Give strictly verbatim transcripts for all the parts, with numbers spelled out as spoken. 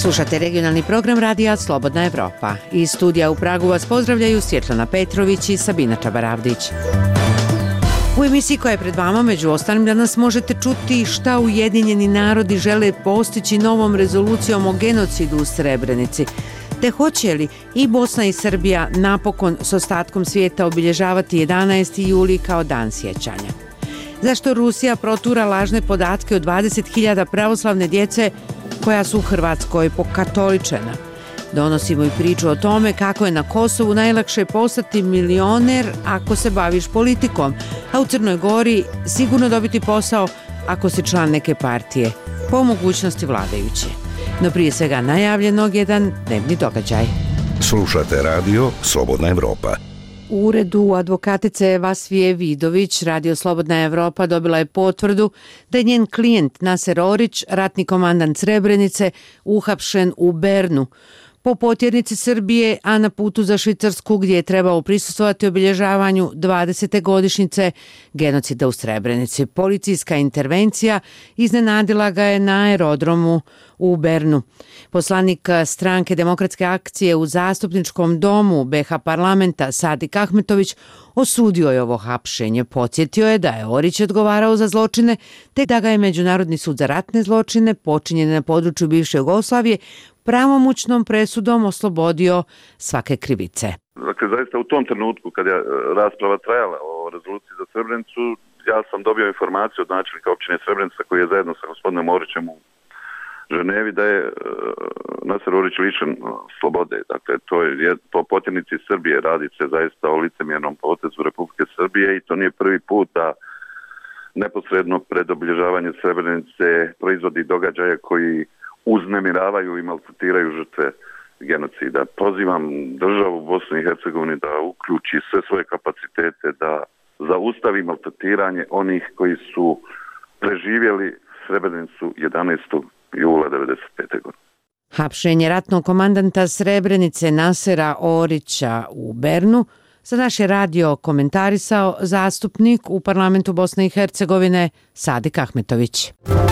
Slušate regionalni program radija Slobodna Evropa. Iz studija u Pragu vas pozdravljaju Svjetlana Petrović i Sabina Čabaravdić. U emisiji koja je pred vama, među ostalim, danas možete čuti šta Ujedinjeni narodi žele postići novom rezolucijom o genocidu u Srebrenici, te hoće li i Bosna i Srbija napokon s ostatkom svijeta obilježavati jedanaesti juli kao dan sjećanja. Zašto Rusija protura lažne podatke o dvadeset hiljada pravoslavne djece koja su u Hrvatskoj pokatoličena? Donosimo i priču o tome kako je na Kosovu najlakše postati milioner ako se baviš politikom, a u Crnoj Gori sigurno dobiti posao ako si član neke partije, po mogućnosti vladajuće. No prije svega najavljenog jedan dnevni događaj. Slušate radio Slobodna Evropa. U uredu advokatice Vasvije Vidović Radio Slobodna Evropa dobila je potvrdu da je njen klijent Naser Orić, ratni komandant Srebrenice, uhapšen u Bernu po potjernici Srbije, a na putu za Švicarsku gdje je trebao prisustvovati obilježavanju dvadesete godišnjice genocida u Srebrenici. Policijska intervencija iznenadila ga je na aerodromu u Bernu. Poslanik stranke Demokratske akcije u zastupničkom domu be ha parlamenta Sadik Ahmetović osudio je ovo hapšenje. Podsjetio je da je Orić odgovarao za zločine, te da ga je Međunarodni sud za ratne zločine počinjene na području bivše Jugoslavije pravomoćnom presudom oslobodio svake krivice. Dakle, zaista u tom trenutku kad je rasprava trajala o rezoluciji za Srebrenicu, ja sam dobio informaciju od načelnika općine Srebrenica koji je zajedno sa gospodinom Orićem u Ženevi da je uh, Naser Orić lišen uh, slobode. Dakle, to je po potjernici Srbije, radi se zaista o licemjernom potezu Republike Srbije i to nije prvi put da neposredno pred obilježavanje Srebrenice proizvodi događaje koji uznemiravaju i maltretiraju žrtve genocida. Pozivam državu Bosne i Hercegovine da uključi sve svoje kapacitete da zaustavi maltretiranje onih koji su preživjeli Srebrenicu jedanaestog jula devedeset pete. godine. Hapšenje ratnog komandanta Srebrenice Nasera Orića u Bernu za naš je radio komentarisao zastupnik u parlamentu Bosne i Hercegovine Sadik Ahmetović.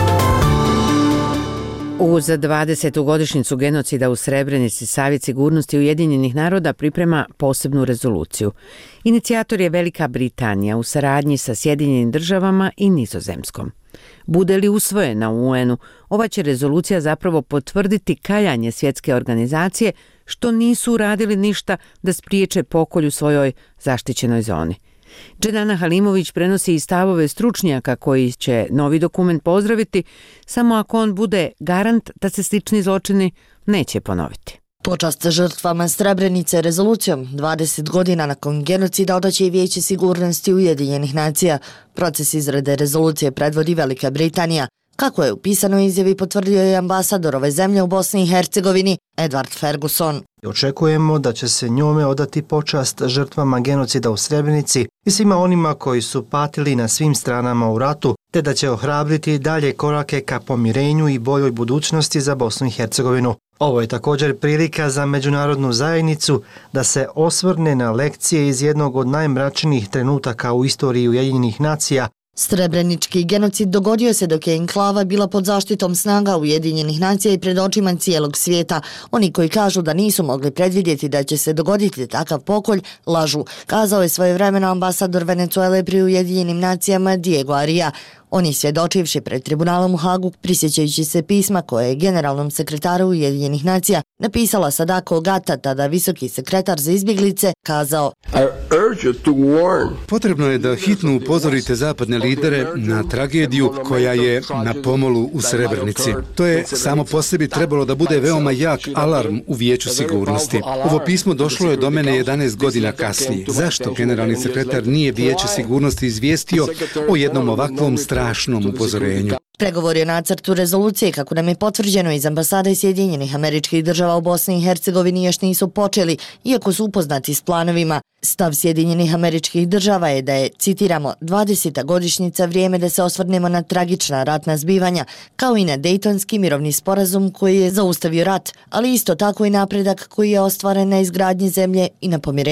Uz dvadesetu godišnjicu genocida u Srebrenici Savjet sigurnosti Ujedinjenih naroda priprema posebnu rezoluciju. Inicijator je Velika Britanija u saradnji sa Sjedinjenim državama i Nizozemskom. Bude li usvojena u u enu, ova će rezolucija zapravo potvrditi kajanje svjetske organizacije što nisu uradili ništa da spriječe pokolj u svojoj zaštićenoj zoni. Dženana Halimović prenosi i stavove stručnjaka koji će novi dokument pozdraviti samo ako on bude garant da se slični zločini neće ponoviti. Počast žrtvama Srebrenice rezolucijom dvadeset godina nakon genocida odaće i Vijeće sigurnosti Ujedinjenih nacija. Proces izrade rezolucije predvodi Velika Britanija. Kako je u pisanoj izjavi potvrdio je ambasador ove zemlje u Bosni i Hercegovini Edward Ferguson. Očekujemo da će se njome odati počast žrtvama genocida u Srebrenici i svima onima koji su patili na svim stranama u ratu, te da će ohrabriti dalje korake ka pomirenju i boljoj budućnosti za Bosnu i Hercegovinu. Ovo je također prilika za međunarodnu zajednicu da se osvrne na lekcije iz jednog od najmračnijih trenutaka u istoriji Ujedinjenih nacija. Srebrenički genocid dogodio se dok je enklava bila pod zaštitom snaga Ujedinjenih nacija i pred očima cijelog svijeta. Oni koji kažu da nisu mogli predvidjeti da će se dogoditi takav pokolj, lažu, kazao je svojevremeno ambasador Venezuele pri Ujedinjenim nacijama Diego Aria. Oni svjedočivši pred tribunalom u Hagu, prisjećajući se pisma koje je generalnom sekretaru Ujedinjenih nacija napisala Sadako Ogata, tada visoki sekretar za izbjeglice, kazao: Potrebno je da hitno upozorite zapadne lidere na tragediju koja je na pomolu u Srebrenici. To je samo po sebi trebalo da bude veoma jak alarm u Vijeću sigurnosti. Ovo pismo došlo je do mene jedanaest godina kasnije. Zašto generalni sekretar nije Vijeće sigurnosti izvijestio o jednom ovakvom strašnom upozorenju? Pregovori o nacrtu rezolucije, kako nam je potvrđeno iz ambasade Sjedinjenih Američkih Država u Bosni i Hercegovini, još nisu počeli, iako su upoznati s planovima. Stav Sjedinjenih Američkih Država je da je, citiramo, dvadeseta godišnjica vrijeme da se osvrnemo na tragična ratna zbivanja, kao i na Dejtonski mirovni sporazum koji je zaustavio rat, ali isto tako i napredak koji je ostvaren na izgradnji zemlje i na pomirenju.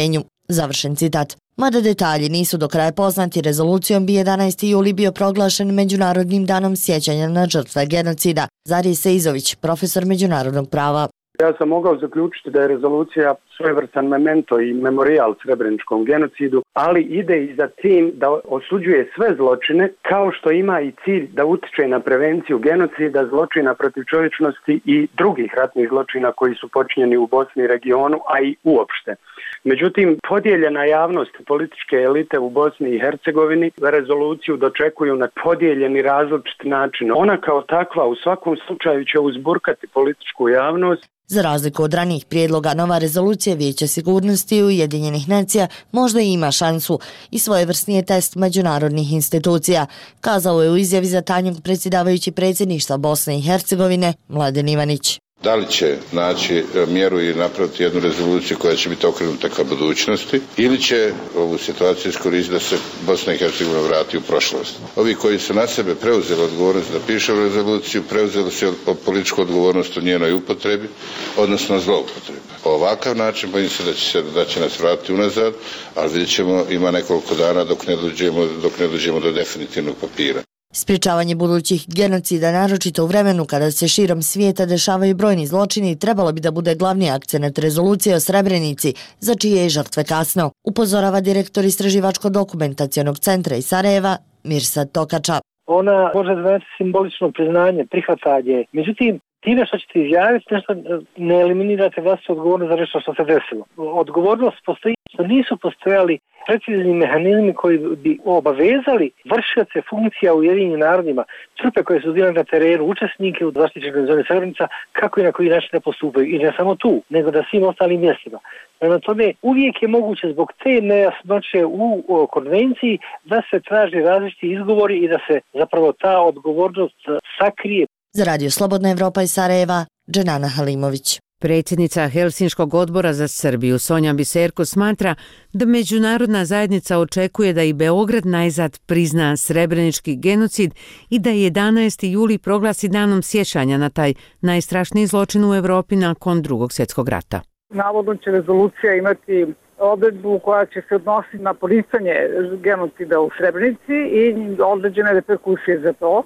Završen citat. Mada detalji nisu do kraja poznati, rezolucijom bi jedanaesti juli bio proglašen Međunarodnim danom sjećanja na žrtve genocida. Zarij Seizović, profesor međunarodnog prava. Ja sam mogao zaključiti da je rezolucija svojevrstan memento i memorijal srebreničkom genocidu, ali ide i za tim da osuđuje sve zločine, kao što ima i cilj da utiče na prevenciju genocida, zločina protiv čovječnosti i drugih ratnih zločina koji su počinjeni u Bosni i regionu, a i uopšte. Međutim, podijeljena javnost i političke elite u Bosni i Hercegovini rezoluciju dočekuju na podijeljeni različit način. Ona kao takva u svakom slučaju će uzburkati političku javnost. Za razliku od ranijih prijedloga, nova rezolucija Vijeća sigurnosti Ujedinjenih nacija možda i ima šansu i svojevrsni je test međunarodnih institucija, kazao je u izjavi za tajnog predsjedavajući predsjedništva Bosne i Hercegovine Mladen Ivanić. Da li će naći mjeru i napraviti jednu rezoluciju koja će biti okrenuta ka budućnosti ili će ovu situaciju iskoristiti da se Bosna i Hercegovina vrati u prošlost. Ovi koji su na sebe preuzeli odgovornost da piše rezoluciju, preuzeli su političku odgovornost u njenoj upotrebi, odnosno zloupotrebi. Ovakav način bojim se da će, se da će nas vratiti unazad, ali vidjet ćemo ima nekoliko dana dok ne dođemo, dok ne dođemo do definitivnog papira. Sprječavanje budućih genocida, naročito u vremenu kada se širom svijeta dešavaju brojni zločini, trebalo bi da bude glavni akcenat rezolucije o Srebrenici, za čije je žrtve kasno, upozorava direktor Istraživačko-dokumentacionog centra iz Sarajeva, Mirsad Tokača. Ona može znači simbolično priznanje, prihvatanje, međutim, time što ćete izjaviti, nešto ne eliminirate vlastitu odgovornost za nešto što se desilo. Odgovornost postoji, što nisu postojali precizni mehanizmi koji bi obavezali vršioce funkcija u Ujedinjenim narodima, trupe koje su bile na terenu, učesnike u zaštićenoj zoni Srebrenica, kako i na koji način ne postupaju. I ne samo tu, nego da svim ostalim mjestima. Prema tome, uvijek je moguće zbog te nejasnoće u konvenciji da se traži različiti izgovori i da se zapravo ta odgovornost sakrije. Za Radio Slobodna Evropa iz Sarajeva, Dženana Halimović. Predsjednica Helsinškog odbora za Srbiju Sonja Biserko smatra da međunarodna zajednica očekuje da i Beograd najzad prizna srebrenički genocid i da jedanaesti juli proglasi danom sjećanja na taj najstrašniji zločin u Evropi nakon Drugog svjetskog rata. Navodno će rezolucija imati odredbu koja će se odnositi na poricanje genocida u Srebrenici i određene reperkusije za to.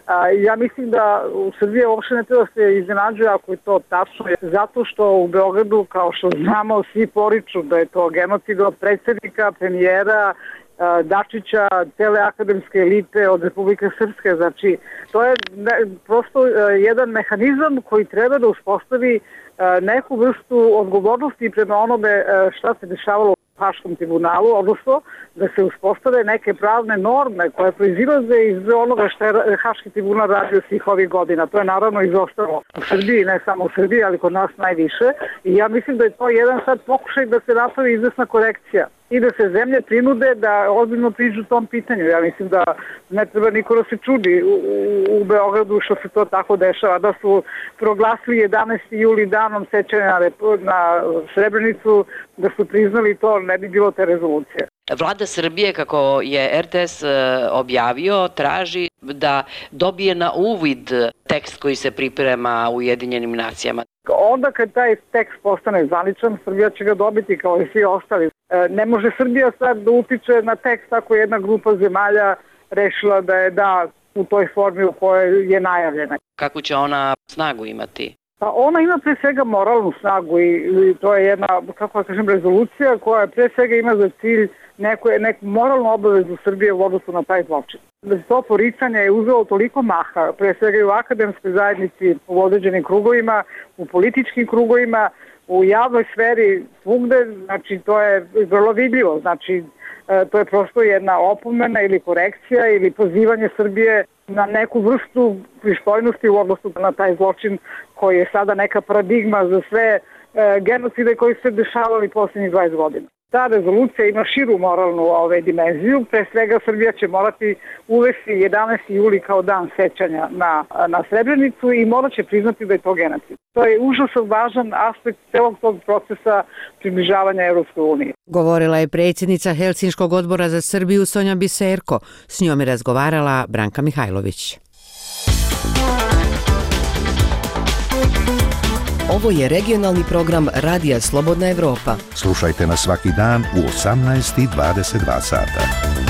Ja mislim da u Srbiji uopšte ne treba se iznenađuje ako je to tačno, zato što u Beogradu, kao što znamo, svi poriču da je to genocid od predsjednika, premijera, Dačića, cele akademske elite od Republike Srpske. Znači, to je prosto jedan mehanizam koji treba da uspostavi neku vrstu odgovornosti prema onome šta se dešavalo u Haškom tribunalu, odnosno da se uspostave neke pravne norme koje proizilaze iz onoga što je Haški tribunal radio svih ovih godina. To je naravno izostalo u Srbiji, ne samo u Srbiji, ali kod nas najviše. I ja mislim da je to jedan sad pokušaj da se napravi izvesna korekcija i da se zemlje prinude da ozbiljno priđu tom pitanju. Ja mislim da ne treba niko da se čudi u, u, u Beogradu što se to tako dešava, da su proglasili jedanaesti juli danom sećanja na, na Srebrenicu, da su priznali to, ne bi bilo te rezolucije. Vlada Srbije, kako je er te es objavio, traži da dobije na uvid tekst koji se priprema u Ujedinjenim nacijama. Onda kad taj tekst postane zvaničan, Srbija će ga dobiti kao i svi ostali. Ne može Srbija sad da utiče na tekst ako jedna grupa zemalja rešila da je da u toj formi u kojoj je najavljena. Kako će ona snagu imati? Pa ona ima pre svega moralnu snagu i, i to je jedna, kako da kažem, rezolucija koja pre svega ima za cilj neku, neku moralnu obavezu Srbije u odnosu na taj zločin. To poricanje je uzelo toliko maha, pre svega i u akademskoj zajednici, u određenim krugovima, u političkim krugovima, u javnoj sferi, svugde, znači to je vrlo vidljivo, znači to je prosto jedna opomena ili korekcija ili pozivanje Srbije na neku vrstu pristojnosti u odnosu na taj zločin koji je sada neka paradigma za sve e, genocide koji su se dešavali posljednjih dvadeset godina. Ta rezolucija ima širu moralnu ove, dimenziju. Pre svega Srbija će morati uvesti jedanaesti juli kao dan sećanja na, na Srebrenicu i morat će priznati da je to genocid. To je užasno važan aspekt celog tog procesa približavanja Evropskoj uniji. Govorila je predsjednica Helsinškog odbora za Srbiju Sonja Biserko. S njom je razgovarala Branka Mihajlović. Ovo je regionalni program Radija Slobodna Evropa. Slušajte nas svaki dan u osamnaest i dvadeset dva sata.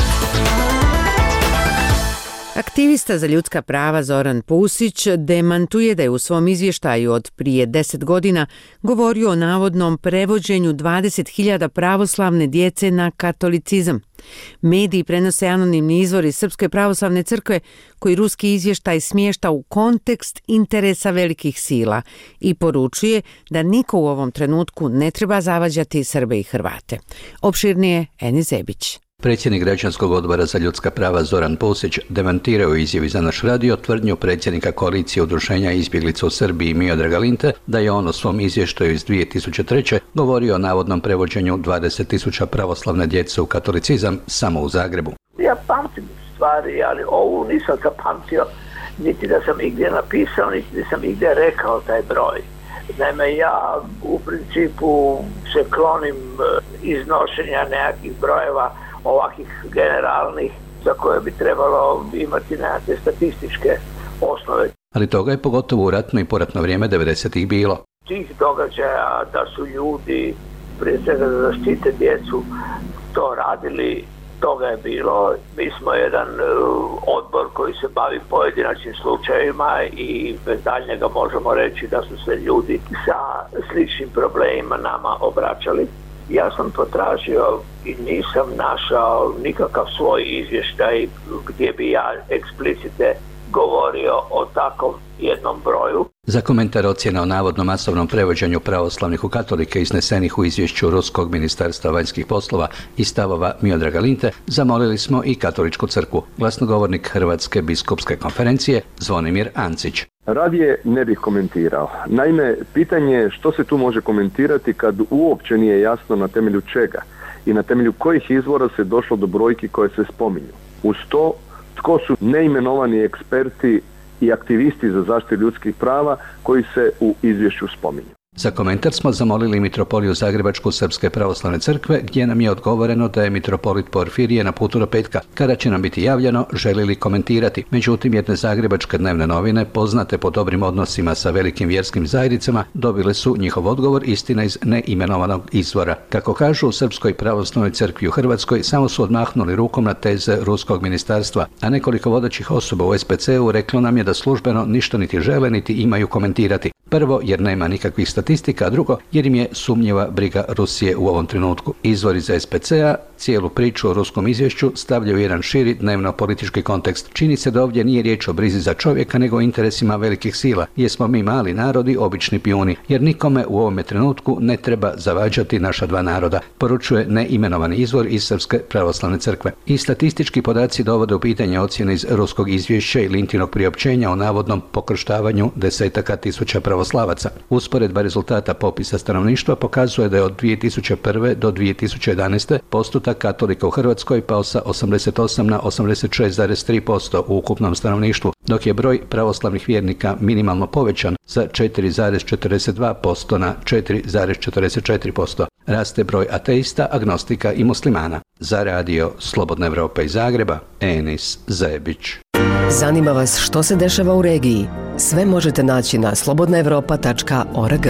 Aktivista za ljudska prava Zoran Pusić demantuje da je u svom izvještaju od prije deset godina govorio o navodnom prevođenju dvadeset hiljada pravoslavne djece na katolicizam. Mediji prenose anonimni izvori Srpske pravoslavne crkve koji ruski izvještaj smješta u kontekst interesa velikih sila i poručuje da niko u ovom trenutku ne treba zavađati Srbe i Hrvate. Opširnije Eni Zebić. Predsjednik Građanskog odbora za ljudska prava Zoran Pusić demantirao u izjavi za naš radio tvrdnju predsjednika koalicije udruženja izbjeglica u Srbiji Miodraga Linte da je on u svom izvještaju iz dvije tisuće treće. govorio o navodnom prevođenju dvadeset tisuća pravoslavne djece u katolicizam samo u Zagrebu. Ja pamtim stvari, ali ovu nisam zapamtio, niti da sam igdje napisao, niti da sam igdje rekao taj broj. Naime, ja u principu se klonim iznošenja nekakvih brojeva ovakvih generalnih za koje bi trebalo imati nekakve statističke osnove. Ali toga je pogotovo u ratno i poratno vrijeme devedesetih bilo. Tih događaja da su ljudi prije svega da zaštite djecu to radili, toga je bilo. Mi smo jedan odbor koji se bavi pojedinačnim slučajevima i bez daljnjega možemo reći da su se ljudi sa sličnim problemima nama obraćali. Ja sam potražio i nisam našao nikakav svoj izvještaj gdje bi ja eksplicite govorio o takvom jednom broju. Za komentar ocjena o navodnom masovnom prevođenju pravoslavnih u katolike iznesenih u izvješću Ruskog ministarstva vanjskih poslova i stavova Miodraga Linte zamolili smo i Katoličku crkvu. Glasnogovornik Hrvatske biskupske konferencije Zvonimir Ancić. Radije ne bih komentirao. Naime, pitanje je što se tu može komentirati kad uopće nije jasno na temelju čega i na temelju kojih izvora se došlo do brojki koje se spominju. Uz to, tko su neimenovani eksperti i aktivisti za zaštitu ljudskih prava koji se u izvješću spominju. Za komentar smo zamolili mitropoliju Zagrebačku Srpske pravoslavne crkve, gdje nam je odgovoreno da je mitropolit Porfirije na putu do petka. Kada će nam biti javljeno, želi li komentirati. Međutim, jedne zagrebačke dnevne novine, poznate po dobrim odnosima sa velikim vjerskim zajednicama, dobile su njihov odgovor, istina iz neimenovanog izvora. Kako kažu u Srpskoj pravoslavnoj crkvi u Hrvatskoj, samo su odmahnuli rukom na teze Ruskog ministarstva, a nekoliko vodećih osoba u S P C-u reklo nam je da službeno ništa niti žele niti imaju komentirati. Prvo, jer nema nikakvih statistika, a drugo, jer im je sumnjiva briga Rusije u ovom trenutku. Izvori za S P C-a cijelu priču o ruskom izvješću stavljaju jedan širi dnevno-politički kontekst. Čini se da ovdje nije riječ o brizi za čovjeka, nego o interesima velikih sila, jer smo mi mali narodi, obični pijuni, jer nikome u ovome trenutku ne treba zavađati naša dva naroda, poručuje neimenovani izvor iz Srpske pravoslavne crkve. I statistički podaci dovode u pitanje ocjene iz ruskog izvješća i Lintinog priopćenja o navodnom pokrštavanju desetaka tisuća pravoslavaca. Usporedba rezultata popisa stanovništva pokazuje da je od dvije tisuće prve do dvije tisuće jedanaeste postotak katolika u Hrvatskoj pao sa osamdeset osam na osamdeset šest zarez tri posto u ukupnom stanovništvu, dok je broj pravoslavnih vjernika minimalno povećan za četiri zarez četrdeset dva posto na četiri zarez četrdeset četiri posto. Raste broj ateista, agnostika i muslimana. Za radio Slobodna Evropa iz Zagreba, Enis Zebić. Zanima vas što se dešava u regiji? Sve možete naći na slobodna evropa tačka org.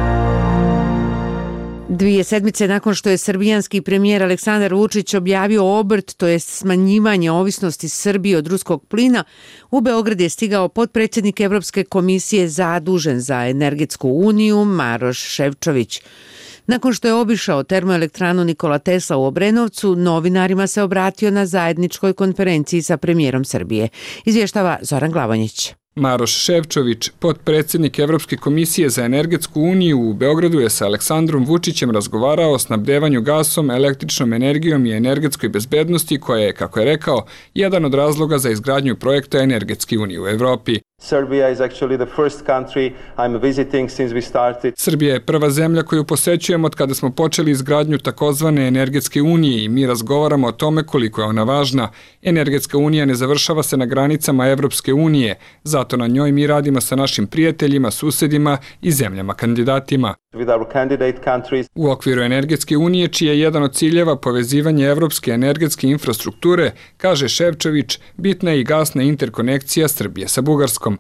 Dvije sedmice nakon što je srbijanski premijer Aleksandar Vučić objavio obrt, to jest smanjivanje ovisnosti Srbije od ruskog plina, u Beograd je stigao potpredsjednik Evropske komisije zadužen za energetsku uniju Maroš Šefčović. Nakon što je obišao termoelektranu Nikola Tesla u Obrenovcu, novinarima se obratio na zajedničkoj konferenciji sa premijerom Srbije. Izvještava Zoran Glavonjić. Maroš Šefčović, potpredsjednik Evropske komisije za energetsku uniju u Beogradu, je sa Aleksandrom Vučićem razgovarao o snabdevanju gasom, električnom energijom i energetskoj bezbednosti, koja je, kako je rekao, jedan od razloga za izgradnju projekta energetske unije u Evropi. Serbia is actually the first country I'm visiting since we started. Srbija je prva zemlja koju posećujemo od kada smo počeli izgradnju takozvane energetske unije i mi razgovaramo o tome koliko je ona važna. Energetska unija ne završava se na granicama Evropske unije, zato na njoj mi radimo sa našim prijateljima, susedima i zemljama kandidatima. With our candidate countries. U okviru energetske unije, čiji je jedan od ciljeva povezivanje evropske energetske infrastrukture, kaže Šefčović, bitna je i gasna interkonekcija Srbije sa Bugarskom. Bugarskom.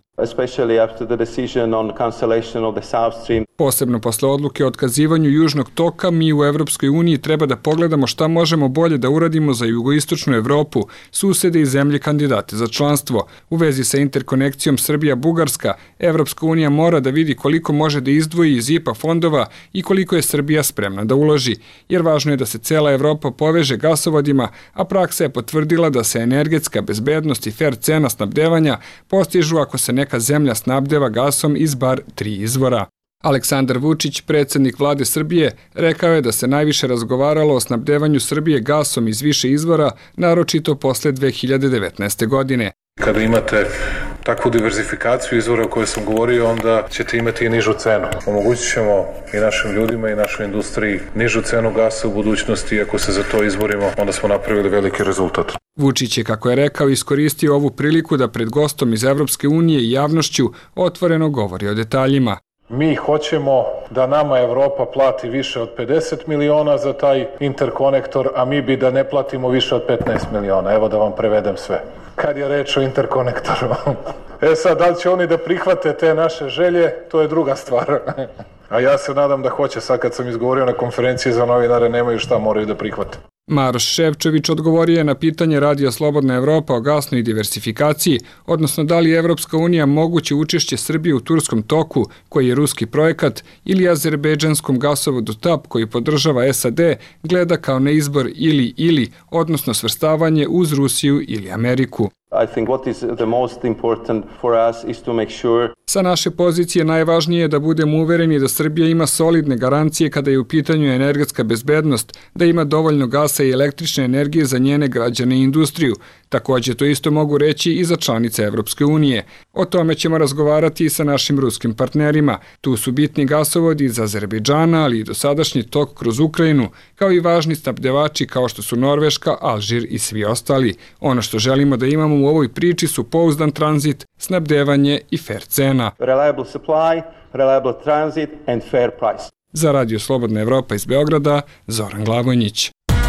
Posebno posle odluke o otkazivanju Južnog toka, mi u Evropskoj uniji treba da pogledamo šta možemo bolje da uradimo za jugoistočnu Evropu, susede i zemlje kandidate za članstvo. U vezi sa interkonekcijom Srbija-Bugarska, Evropska unija mora da vidi koliko može da izdvoji iz I P A fondova i koliko je Srbija spremna da uloži, jer važno je da se cela Evropa poveže gasovodima, a praksa je potvrdila da se energetska bezbednost i fer cena snabdevanja postižu ako se neka zemlja snabdeva gasom iz bar tri izvora. Aleksandar Vučić, predsjednik vlade Srbije, rekao je da se najviše razgovaralo o snabdevanju Srbije gasom iz više izvora, naročito posle dve hiljade devetnaeste. godine. Kada imate takvu diverzifikaciju izvora o kojoj sam govorio, onda ćete imati i nižu cenu. Omogućit ćemo i našim ljudima i našoj industriji nižu cenu gasa u budućnosti i ako se za to izborimo, onda smo napravili veliki rezultat. Vučić je, kako je rekao, iskoristio ovu priliku da pred gostom iz Evropske unije i javnošću otvoreno govori o detaljima. Mi hoćemo da nama Evropa plati više od pedeset miliona za taj interkonektor, a mi bi da ne platimo više od petnaest miliona. Evo da vam prevedem sve. Kad je reč o interkonektoru. E sad, da li će oni da prihvate te naše želje, to je druga stvar. A ja se nadam da hoće, sad kad sam izgovorio na konferenciji za novinare, nemaju šta, moraju da prihvate. Maroš Ševčević odgovorio je na pitanje Radija Slobodna Evropa o gasnoj diversifikaciji, odnosno da li je Evropska unija moguće učešće Srbije u Turskom toku, koji je ruski projekat, ili azerbejdžanskom gasovodu T A P, koji podržava S A D, gleda kao na izbor ili-ili, odnosno svrstavanje uz Rusiju ili Ameriku. I think what is the most important for us is to make sure. Sa naše pozicije najvažnije je da budemo uvereni da Srbija ima solidne garancije kada je u pitanju energetska bezbednost, da ima dovoljno gasa i električne energije za njene građane i industriju. Također to isto mogu reći i za članice Evropske unije. O tome ćemo razgovarati i sa našim ruskim partnerima. Tu su bitni gasovodi iz Azerbejdžana, ali i dosadašnji tok kroz Ukrajinu, kao i važni snabdevači kao što su Norveška, Alžir i svi ostali. Ono što želimo da imamo u ovoj priči su pouzdan tranzit, snabdevanje i fair cena. Reliable supply, reliable transit and fair price. Za Radio Slobodna Evropa iz Beograda, Zoran Glavonjić.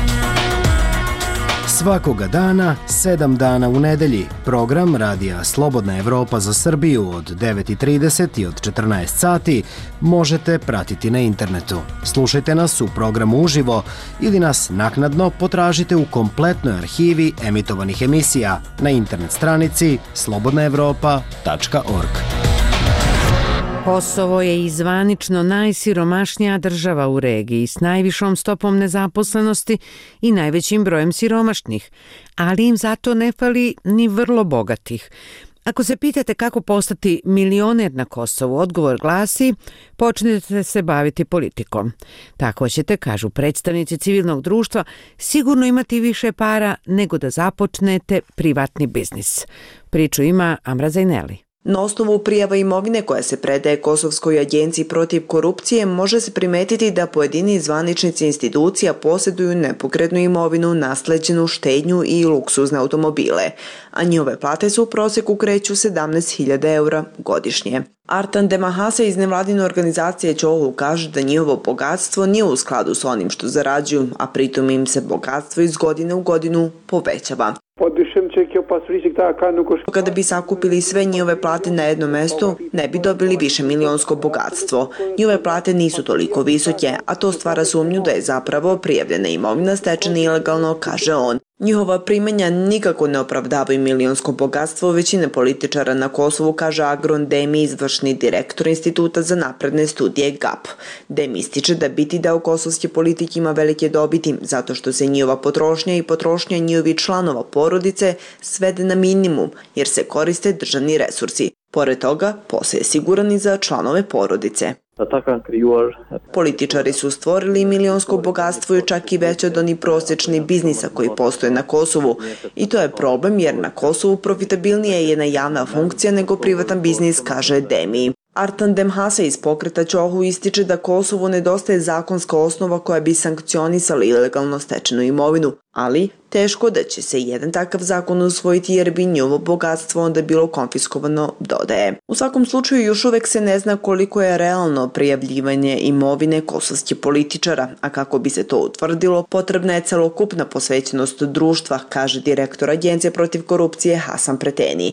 Svakoga dana, sedam dana u nedelji, program Radija Slobodna Evropa za Srbiju od devet i trideset i od četrnaest sati možete pratiti na internetu. Slušajte nas u programu uživo ili nas naknadno potražite u kompletnoj arhivi emitovanih emisija na internet stranici slobodna evropa tačka org. Kosovo je i zvanično najsiromašnija država u regiji s najvišom stopom nezaposlenosti i najvećim brojem siromašnih, ali im zato ne fali ni vrlo bogatih. Ako se pitate kako postati milioner na Kosovu, odgovor glasi: počnete se baviti politikom. Tako ćete, kažu predstavnici civilnog društva, sigurno imati više para nego da započnete privatni biznis. Priču ima Amra Zajneli. Na osnovu prijava imovine koja se predaje Kosovskoj agenciji protiv korupcije može se primetiti da pojedini zvaničnici institucija posjeduju nepokretnu imovinu, nasleđenu štednju i luksuzne automobile, a njihove plate su u prosjeku kreću sedamnaest hiljada eura godišnje. Artan Demahase iz nevladine organizacije Ćohu kaže da njihovo bogatstvo nije u skladu s onim što zarađuju, a pritom im se bogatstvo iz godine u godinu povećava. Kada bi sakupili sve njihove plate na jednom mestu, ne bi dobili više milionsko bogatstvo. Njihove plate nisu toliko visoke, a to stvara sumnju da je zapravo prijavljena imovina stečena ilegalno, kaže on. Njihova primanja nikako ne opravdavaju milionsko bogatstvo većine političara na Kosovu, kaže Agron Demi, izvršni direktor Instituta za napredne studije G A P. Demi ističe da biti deo kosovske politike ima velike dobiti, zato što se njihova potrošnja i potrošnja njihovih članova porodice svede na minimum, jer se koriste državni resursi. Pored toga, posao je siguran i za članove porodice. Političari su stvorili milionsko bogatstvo i čak i veće od onih prosječnih biznisa koji postoje na Kosovu. I to je problem jer na Kosovu profitabilnija je jedna javna funkcija nego privatan biznis, kaže Demi. Artan Demhase iz pokreta Ćohu ističe da Kosovu nedostaje zakonska osnova koja bi sankcionisala ilegalno stečenu imovinu, ali Teško da će se jedan takav zakon usvojiti jer bi njihovo bogatstvo onda bilo konfiskovano, dodaje. U svakom slučaju još uvek se ne zna koliko je realno prijavljivanje imovine kosovskih političara, a kako bi se to utvrdilo, potrebna je celokupna posvećenost društva, kaže direktor Agencije protiv korupcije Hasan Preteni.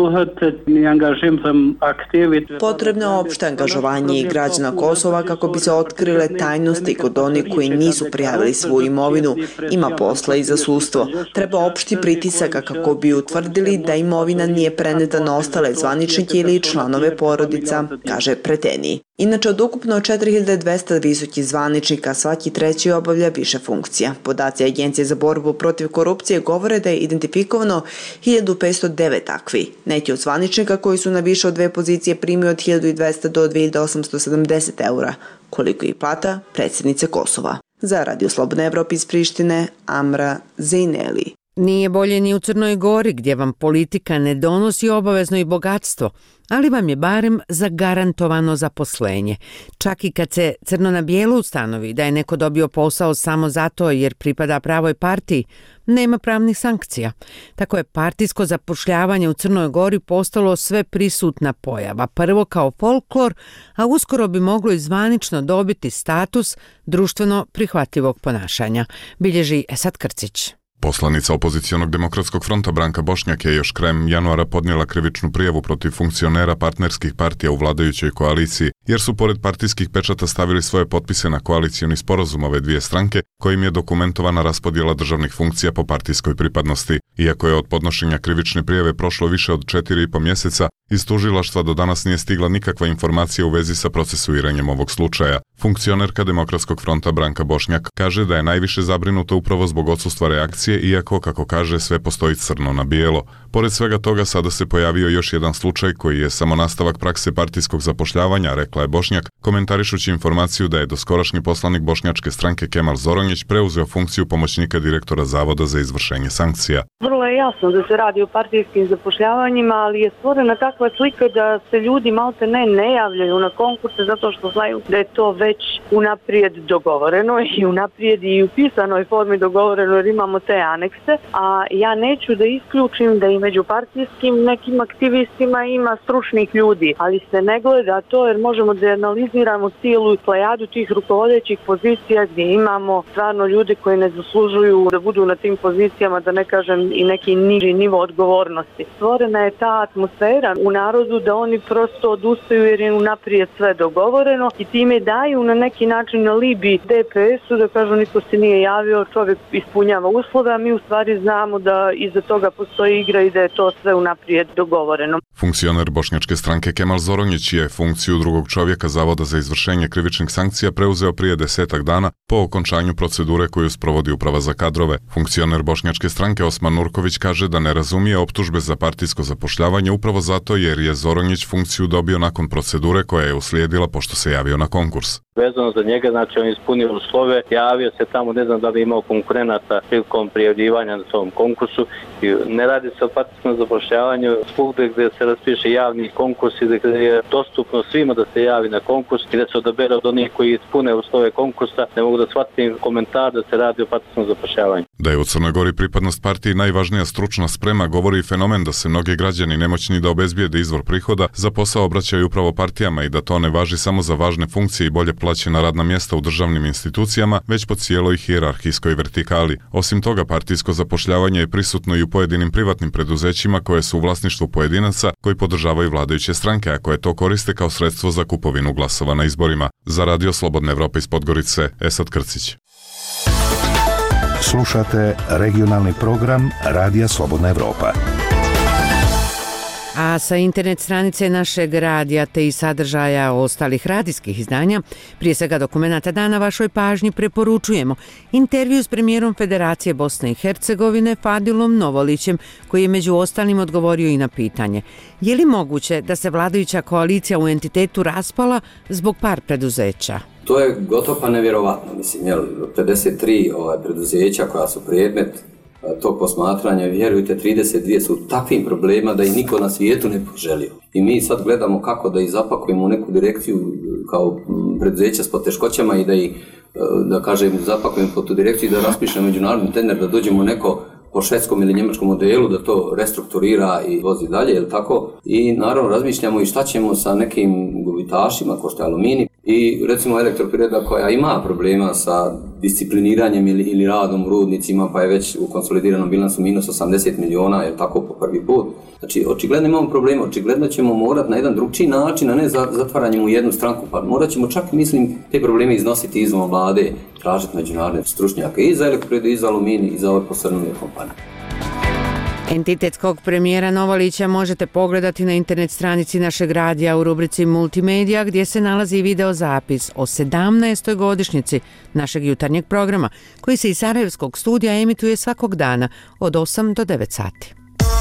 Potrebno je opšte angažovanje i građana Kosova kako bi se otkrile tajnosti kod onih koji nisu prijavili svoju imovinu. Ima posla i za sudstvo. Treba opšti pritisaka kako bi utvrdili da imovina nije preneta na ostale zvaničnike ili članove porodica, kaže Preteni. Inače, od ukupno četiri hiljade dvesta visokih zvaničnika svaki treći obavlja više funkcija. Podaci Agencije za borbu protiv korupcije govore da je identifikovano hiljadu petsto devet takvi. Neki od zvaničnika koji su na više od dve pozicije primio od hiljadu dvesta do dve hiljade osamsto sedamdeset eura, koliko je plata predsjednice Kosova. Za Radio Slobodna Evropa iz Prištine, Amra Zejneli. Nije bolje ni u Crnoj Gori gdje vam politika ne donosi obavezno i bogatstvo, ali vam je barem zagarantovano zaposlenje. Čak i kad se crno na bijelo ustanovi da je neko dobio posao samo zato jer pripada pravoj partiji, nema pravnih sankcija. Tako je partijsko zapošljavanje u Crnoj Gori postalo sve prisutna pojava. Prvo kao folklor, a uskoro bi moglo i zvanično dobiti status društveno prihvatljivog ponašanja, bilježi Esad Krcić. Poslanica opozicionog demokratskog fronta Branka Bošnjak je još krajem januara podnijela krivičnu prijavu protiv funkcionera partnerskih partija u vladajućoj koaliciji, jer su pored partijskih pečata stavili svoje potpise na koalicioni sporazum ove dvije stranke, kojim je dokumentovana raspodjela državnih funkcija po partijskoj pripadnosti. Iako je od podnošenja krivične prijave prošlo više od četiri i po mjeseca, iz tužilaštva do danas nije stigla nikakva informacija u vezi sa procesuiranjem ovog slučaja. Funkcionerka Demokratskog fronta Branka Bošnjak kaže da je najviše zabrinuta upravo zbog odsustva reakcije, iako, kako kaže, sve postoji crno na bijelo. Pored svega toga, sada se pojavio još jedan slučaj koji je samo nastavak prakse partijskog zapošljavanja, rekla je Bošnjak, komentarišući informaciju da je doskorašnji poslanik bošnjačke stranke Kemal Zoronjić preuzeo funkciju pomoćnika direktora Zavoda za izvršenje sankcija. Vrlo je jasno da se radi o partijskim zapošljavanjima, ali je stvorena takva slika da se ljudi malte ne ne javljaju na konkurse zato što znaju da je to već unaprijed dogovoreno i unaprijed i u pisanoj formi dogovoreno jer imamo te anekse, a ja neću da isključim da i među partijskim nekim aktivistima ima stručnih ljudi, ali se ne gleda to jer možemo da analiziramo cijelu plejadu tih rukovodećih pozicija gdje imamo stvarno ljude koji ne zaslužuju da budu na tim pozicijama, da ne kažem i neki niži nivo odgovornosti. Stvorena je ta atmosfera u narodu da oni prosto odustaju jer je unaprijed sve dogovoreno i time daju na neki način alibi D P S-u da kažu niko se nije javio, čovjek ispunjava uslove, a mi u stvari znamo da iza toga postoji igra i da je to sve unaprijed dogovoreno. Funkcioner bošnjačke stranke Kemal Zoronjić je funkciju drugog čovjeka Zavoda za izvršenje krivičnih sankcija preuzeo prije desetak dana po okončanju procedure koju sprovodi Uprava za kadrove. Funkcioner bošnjačke stranke Osman Nurković kaže da ne razumije optužbe za partijsko zapošljavanje upravo zato jer je Zoronjić funkciju dobio nakon procedure koja je uslijedila pošto se javio na konkurs. Vezano za njega, znači on je ispunio uslove, javio se tamo, ne znam da li imao konkurenata prilikom prijavljivanja na tom konkursu. I ne radi se o partijskom zapošljavanju, svugde gdje se raspiše javni konkurs i gdje je dostupno svima da se javi na konkurs i da se odabere od onih koji ispune uslove konkursa, ne mogu da shvatim komentar da se radi o partijskom zapošljavanju. Da je u Crnoj Gori pripadnost partiji najvažnija stručna sprema, govori i fenomen da se mnogi građani nemoćni da obezbijede izvor prihoda za posao obraćaju upravo partijama i da to ne važi samo za važne funkcije i bolje plaćena radna mjesta u državnim institucijama, već po cijeloj hijerarhijskoj vertikali. Osim toga, partijsko zapošljavanje je prisutno i u pojedinim privatnim preduzećima koje su u vlasništvu pojedinaca koji podržavaju vladajuće stranke, a koje to koriste kao sredstvo za kupovinu glasova na izborima. Za Radio Slobodna Evropa iz Podgorice, Esad Krcić. Slušate regionalni program Radija Slobodna Evropa. A sa internet stranice našeg radija te i sadržaja ostalih radijskih izdanja, prije svega dokumenta dana, vašoj pažnji preporučujemo intervju s premijerom Federacije Bosne i Hercegovine Fadilom Novolićem, koji je među ostalim odgovorio i na pitanje: je li moguće da se vladajuća koalicija u entitetu raspala zbog par preduzeća? To je gotovo pa nevjerovatno, mislim, jel, pedeset tri ovaj, preduzeća koja su predmet tog posmatranja, vjerujte, trideset dvije su takvim problema da ih niko na svijetu ne poželio. I mi sad gledamo kako da ih zapakujemo u neku direkciju kao preduzeća s poteškoćama i da ih, da kažem, zapakujemo po tu direkciju i da raspišemo međunarodni tender, da dođemo neko po švedskom ili njemačkom modelu da to restrukturira i vozi dalje, je li tako? I naravno razmišljamo i šta ćemo sa nekim gubitašima, ko što je Aluminij, i recimo Elektroprivreda koja ima problema sa discipliniranjem ili, ili radom u rudnicima, pa je već u konsolidiranom bilansu minus osamdeset miliona, je li tako, po prvi put? Znači, očigledno imamo problema, očigledno ćemo morati na jedan drugčiji način, a ne za, zatvaranjem u jednu stranku, pa morat ćemo čak, mislim, te probleme iznositi izvan vlade, tražiti međunarodne stručnjake i za Elektroprivredu, i za Aluminij, i za ove posrnule kompanije. Entitetskog premijera Novalića možete pogledati na internet stranici našeg radija u rubrici Multimedija, gdje se nalazi video zapis o sedamnaestoj godišnjici našeg jutarnjeg programa, koji se iz Sarajevskog studija emituje svakog dana od osam do devet sati.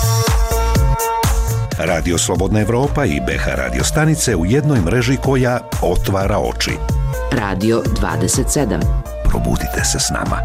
Radio Slobodna Evropa i B H radio stanice u jednoj mreži koja otvara oči. Radio dvadeset sedam. Probudite se s nama.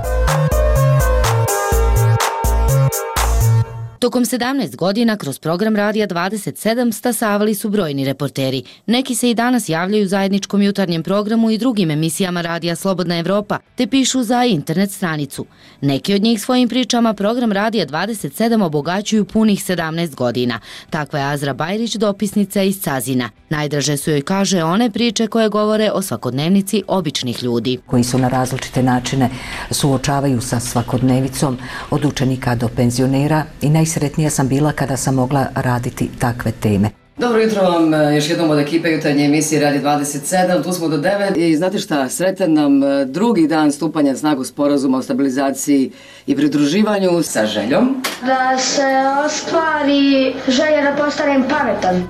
Tokom sedamnaest godina kroz program Radija dvadeset sedam stasavali su brojni reporteri. Neki se i danas javljaju u zajedničkom jutarnjem programu i drugim emisijama Radija Slobodna Evropa, te pišu za internet stranicu. Neki od njih svojim pričama program Radija dvadeset sedam obogaćuju punih sedamnaest godina. Takva je Azra Bajrić, dopisnica iz Cazina. Najdraže su joj, kaže, one priče koje govore o svakodnevnici običnih ljudi. Koji su na različite načine suočavaju sa svakodnevicom od učenika do penzionera i najsretnija sam bila kada sam mogla raditi takve teme. Dobro jutro vam još jednom od ekipe jutarnje emisije Radio dvadeset sedam, tu smo do devet i znate šta, sretan nam drugi dan stupanja na snagu sporazuma o stabilizaciji i pridruživanju sa željom da se ostvari želja da postanem pametan.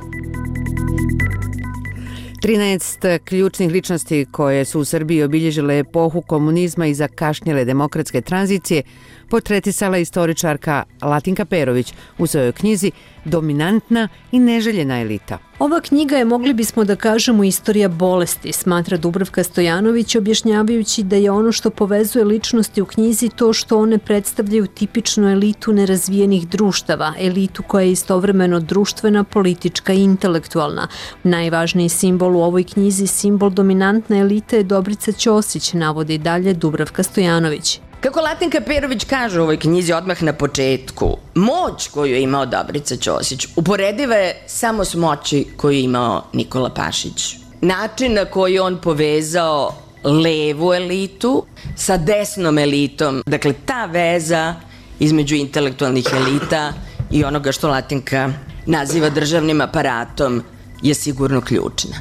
trinaest ključnih ličnosti koje su u Srbiji obilježile epohu komunizma i zakašnjele demokratske tranzicije portretisala istoričarka Latinka Perović u svojoj knjizi Dominantna i neželjena elita. Ova knjiga je, mogli bismo da kažemo, istorija bolesti, smatra Dubravka Stojanović, objašnjavajući da je ono što povezuje ličnosti u knjizi to što one predstavljaju tipičnu elitu nerazvijenih društava, elitu koja je istovremeno društvena, politička i intelektualna. Najvažniji simbol u ovoj knjizi, simbol dominantne elite, je Dobrica Ćosić, navodi dalje Dubravka Stojanović. Kako Latinka Perović kaže u ovoj knjizi odmah na početku, moć koju je imao Dobrica Ćosić uporediva je samo s moći koju je imao Nikola Pašić. Način na koji on povezao levu elitu sa desnom elitom, dakle ta veza između intelektualnih elita i onoga što Latinka naziva državnim aparatom je sigurno ključna.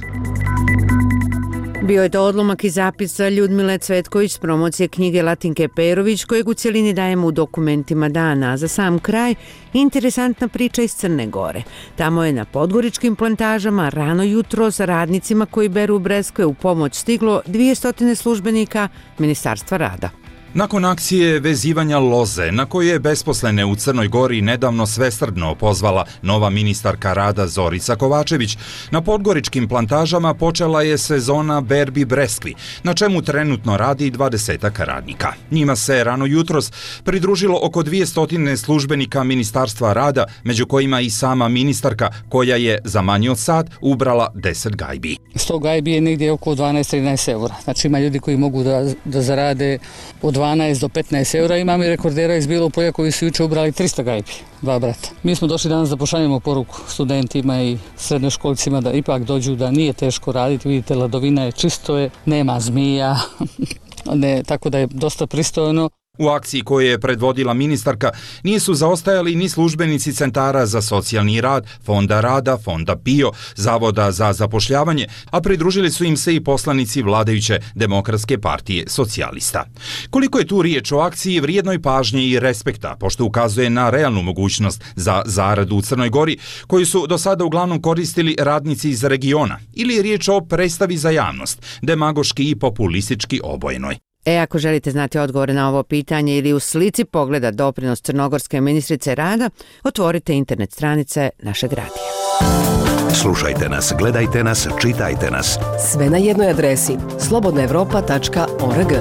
Bio je to odlomak i zapis Ljudmile Cvetković s promocije knjige Latinke Perović, kojeg u cjelini dajemo u dokumentima dana. A za sam kraj, interesantna priča iz Crne Gore. Tamo je na podgoričkim plantažama rano jutro sa radnicima koji beru breskve u pomoć stiglo dvjesto službenika Ministarstva rada. Nakon akcije vezivanja loze, na koju je besposlene u Crnoj Gori nedavno svesrdno pozvala nova ministarka rada Zorica Kovačević, na podgoričkim plantažama počela je sezona berbi breskvi, na čemu trenutno radi dvadesetak radnika. Njima se rano jutros pridružilo oko dvjesto službenika Ministarstva rada, među kojima i sama ministarka, koja je za manje od sat ubrala deset gajbi. sto gajbi je negdje oko dvanaest do trinaest eura. Znači ima ljudi koji mogu da, da zarade od dvanaest do petnaest eura. Imam i rekordera iz Bilo Polja koji su juče ubrali trista gajbi, dva brata. Mi smo došli danas da pošaljemo poruku studentima i srednjoškolcima da ipak dođu, da nije teško raditi. Vidite, ladovina je, čisto je, nema zmija, ne, tako da je dosta pristojno. U akciji koju je predvodila ministarka nisu zaostajali ni službenici centara za socijalni rad, Fonda rada, Fonda P I O, Zavoda za zapošljavanje, a pridružili su im se i poslanici vladajuće Demokratske partije socijalista. Koliko je tu riječ o akciji vrijednoj pažnje i respekta, pošto ukazuje na realnu mogućnost za zaradu u Crnoj Gori, koju su do sada uglavnom koristili radnici iz regiona, ili je riječ o predstavi za javnost, demagoški i populistički obojenoj. E, ako želite znati odgovore na ovo pitanje ili u slici pogleda doprinos crnogorske ministrice rada, otvorite internet stranice našeg radija. Slušajte nas, gledajte nas, čitajte nas. Sve na jednoj adresi slobodna evropa tačka org.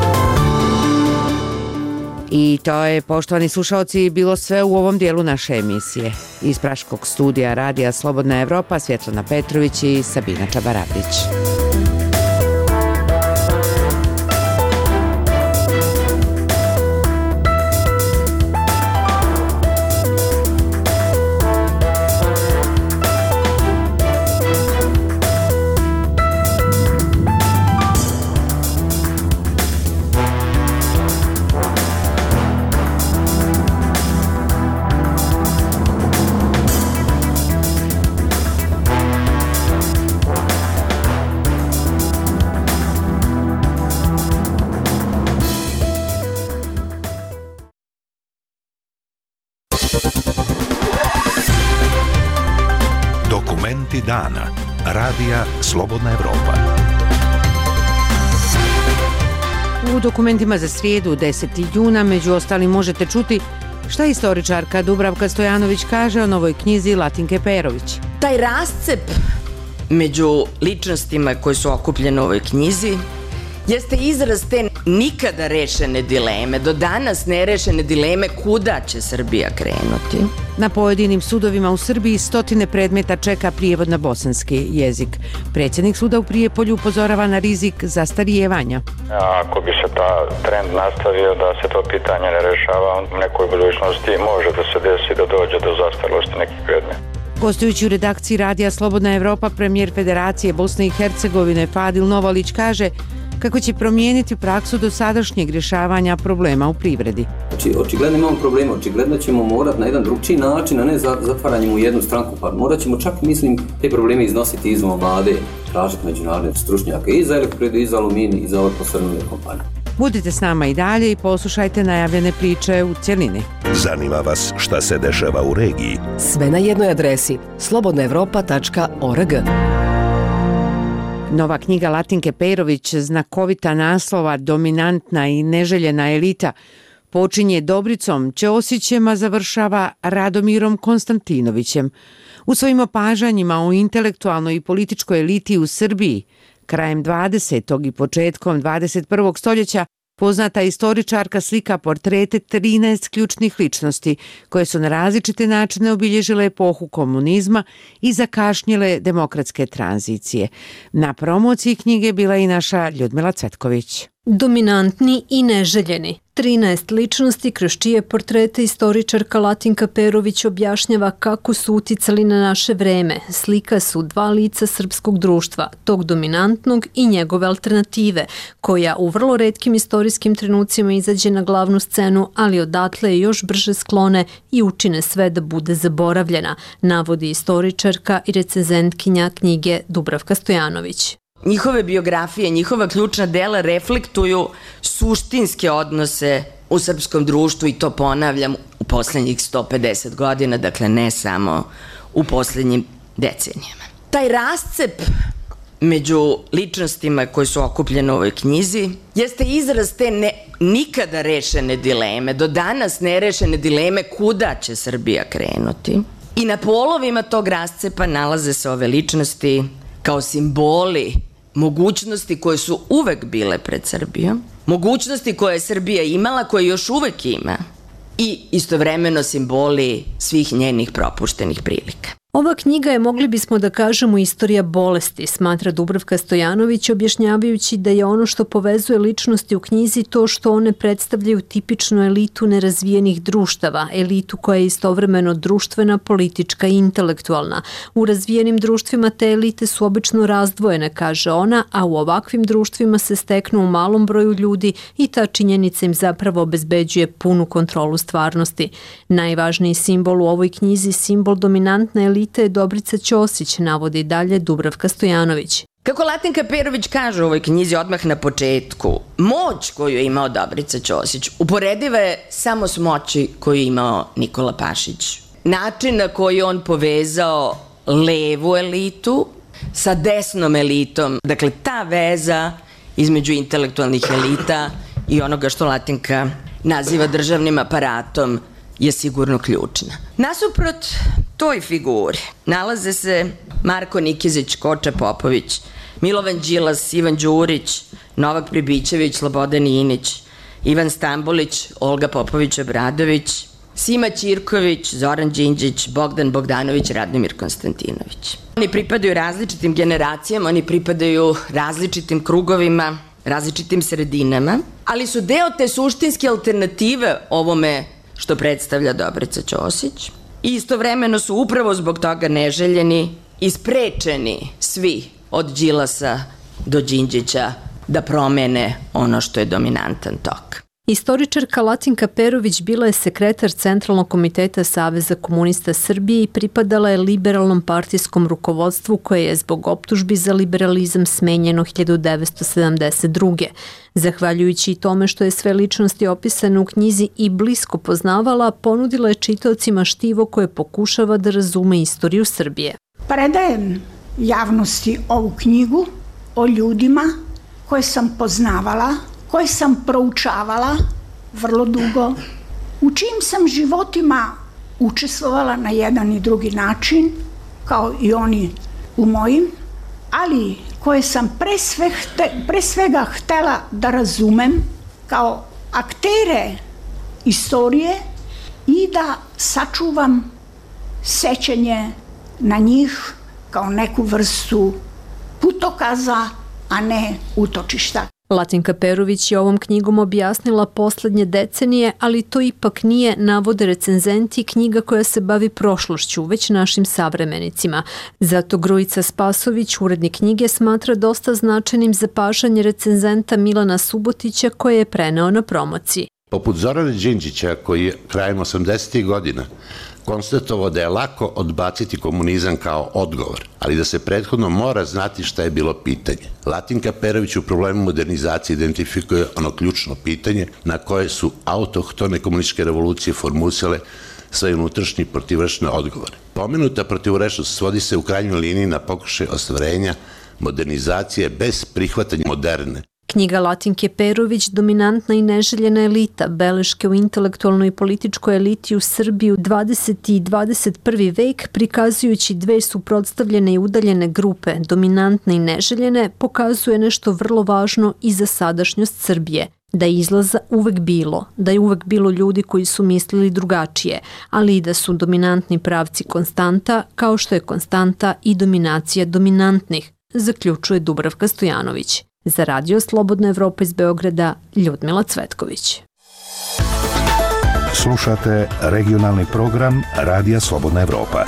I to je, poštovani slušalci, bilo sve u ovom dijelu naše emisije. Iz Praškog studija Radija Slobodna Evropa, Svjetlana Petrović i Sabina Čabaravdić. dana. Radija Slobodna Evropa. U dokumentima za srijedu deseti juna među ostalim možete čuti šta istoričarka Dubravka Stojanović kaže o novoj knjizi Latinke Perović. Taj rascep među ličnostima koji su okupljene u ovoj knjizi jeste izraz te nikada rešene dileme, do danas nerešene dileme kuda će Srbija krenuti. Na pojedinim sudovima u Srbiji stotine predmeta čeka prijevod na bosanski jezik. Predsjednik suda u Prijepolju upozorava na rizik zastarijevanja. Ako bi se ta trend nastavio da se to pitanje ne rešava, u nekoj budućnosti može da se desi da dođe do zastarelosti nekih predmeta. Gostujući u redakciji Radija Slobodna Evropa, premijer Federacije Bosne i Hercegovine Fadil Novalić kaže kako će promijeniti praksu dosadašnjeg rješavanja problema u privredi. Znači, očigledno imamo problema, očigledno ćemo morati na jedan drugčiji način, a ne zatvaranjem u jednu stranku, pa morat ćemo čak, mislim, te probleme iznositi izvan vlade, tražiti međunarodne stručnjake i za elektroprivredu, i za aluminij, i za ove posrnule kompanije. Budite s nama i dalje i poslušajte najavljene priče u cjelini. Zanima vas šta se dešava u regiji? Sve na jednoj adresi slobodna evropa tačka org. Nova knjiga Latinke Perović, znakovita naslova Dominantna i neželjena elita, počinje Dobricom Ćosićem, a završava Radomirom Konstantinovićem. U svojim opažanjima o intelektualnoj i političkoj eliti u Srbiji, krajem dvadesetog i početkom dvadeset prvog stoljeća, poznata istoričarka slika portrete trinaest ključnih ličnosti koje su na različite načine obilježile epohu komunizma i zakašnjele demokratske tranzicije. Na promociji knjige bila i naša Ljudmila Cvetković. Dominantni i neželjeni. trinaest ličnosti kroz čije portrete istoričarka Latinka Perović objašnjava kako su uticali na naše vreme. Slika su dva lica srpskog društva, tog dominantnog i njegove alternative, koja u vrlo retkim istorijskim trenucima izađe na glavnu scenu, ali odatle je još brže sklone i učine sve da bude zaboravljena, navodi istoričarka i recenzentkinja knjige Dubravka Stojanović. Njihove biografije, njihova ključna dela reflektuju suštinske odnose u srpskom društvu i to ponavljam u posljednjih sto pedeset godina, dakle ne samo u posljednjim decenijama. Taj rascep među ličnostima koji su okupljene u ovoj knjizi jeste izraz te ne, nikada rešene dileme, do danas nerešene dileme kuda će Srbija krenuti. I na polovima tog rascepa nalaze se ove ličnosti kao simboli mogućnosti koje su uvek bile pred Srbijom, mogućnosti koje je Srbija imala, koje još uvek ima i istovremeno simboli svih njenih propuštenih prilika. Ova knjiga je, mogli bismo da kažemo, istorija bolesti, smatra Dubravka Stojanović, objašnjavajući da je ono što povezuje ličnosti u knjizi to što one predstavljaju tipičnu elitu nerazvijenih društava, elitu koja je istovremeno društvena, politička i intelektualna. U razvijenim društvima te elite su obično razdvojene, kaže ona, a u ovakvim društvima se steknu u malom broju ljudi i ta činjenica im zapravo obezbeđuje punu kontrolu stvarnosti. Najvažniji simbol u ovoj knjizi, simbol dominantne elite, je Dobrica Ćosić, navodi dalje Dubravka Stojanović. Kako Latinka Perović kaže u ovoj knjizi odmah na početku, moć koju je imao Dobrica Ćosić uporediva je samo s moći koju je imao Nikola Pašić. Način na koji on povezao levu elitu sa desnom elitom, dakle ta veza između intelektualnih elita i onoga što Latinka naziva državnim aparatom je sigurno ključna. Nasuprot toj figuri nalaze se Marko Nikezić, Koča Popović, Milovan Đilas, Ivan Đurić, Novak Pribićević, Slobodan Inić, Ivan Stambolić, Olga Popović-Obradović, Sima Ćirković, Zoran Đinđić, Bogdan Bogdanović, Radomir Konstantinović. Oni pripadaju različitim generacijama, oni pripadaju različitim krugovima, različitim sredinama, ali su deo te suštinske alternative ovome što predstavlja Dobrica Ćosić. I istovremeno su upravo zbog toga neželjeni i sprečeni svi od Đilasa do Đinđića da promene ono što je dominantan tok. Istoričarka Latinka Perović bila je sekretar Centralnog komiteta Saveza komunista Srbije i pripadala je liberalnom partijskom rukovodstvu koje je zbog optužbi za liberalizam smenjeno hiljadu devetsto sedamdeset druge. Zahvaljujući i tome što je sve ličnosti opisane u knjizi i blisko poznavala, ponudila je čitaocima štivo koje pokušava da razume istoriju Srbije. Predajem javnosti ovu knjigu o ljudima koje sam poznavala, koje sam proučavala vrlo dugo, u čijim sam životima učestvovala na jedan i drugi način, kao i oni u mojim, ali koje sam pre, sve hte, pre svega htela da razumem kao aktere istorije i da sačuvam sećanje na njih kao neku vrstu putokaza, a ne utočišta. Latinka Perović je ovom knjigom objasnila poslednje decenije, ali to ipak nije, navode recenzenti, knjiga koja se bavi prošlošću, već našim savremenicima. Zato Grujica Spasović, urednik knjige, smatra dosta značajnim zapažanje recenzenta Milana Subotića koje je preneo na promociji. Poput Zorana Đinđića, koji je krajem osamdesetih godina konstatovao da je lako odbaciti komunizam kao odgovor, ali da se prethodno mora znati šta je bilo pitanje. Latinka Perović u problemu modernizacije identifikuje ono ključno pitanje na koje su autohtone komunističke revolucije formusile svoje unutrašnje protivrečne odgovore. Pomenuta protivrečnost svodi se u krajnjoj liniji na pokušaj ostvarenja modernizacije bez prihvatanja moderne. Knjiga Latinke Perović, Dominantna i neželjena elita, beleške u intelektualnoj i političkoj eliti u Srbiji u dvadeseti i dvadeset prvi vek, prikazujući dve suprotstavljene i udaljene grupe, dominantne i neželjene, pokazuje nešto vrlo važno i za sadašnjost Srbije. Da je izlaza uvek bilo, da je uvek bilo ljudi koji su mislili drugačije, ali i da su dominantni pravci konstanta, kao što je konstanta i dominacija dominantnih, zaključuje Dubravka Stojanović. Za Radio Slobodna Evropa iz Beograda, Ljudmila Cvetković. Slušate regionalni program Radija Slobodna Evropa.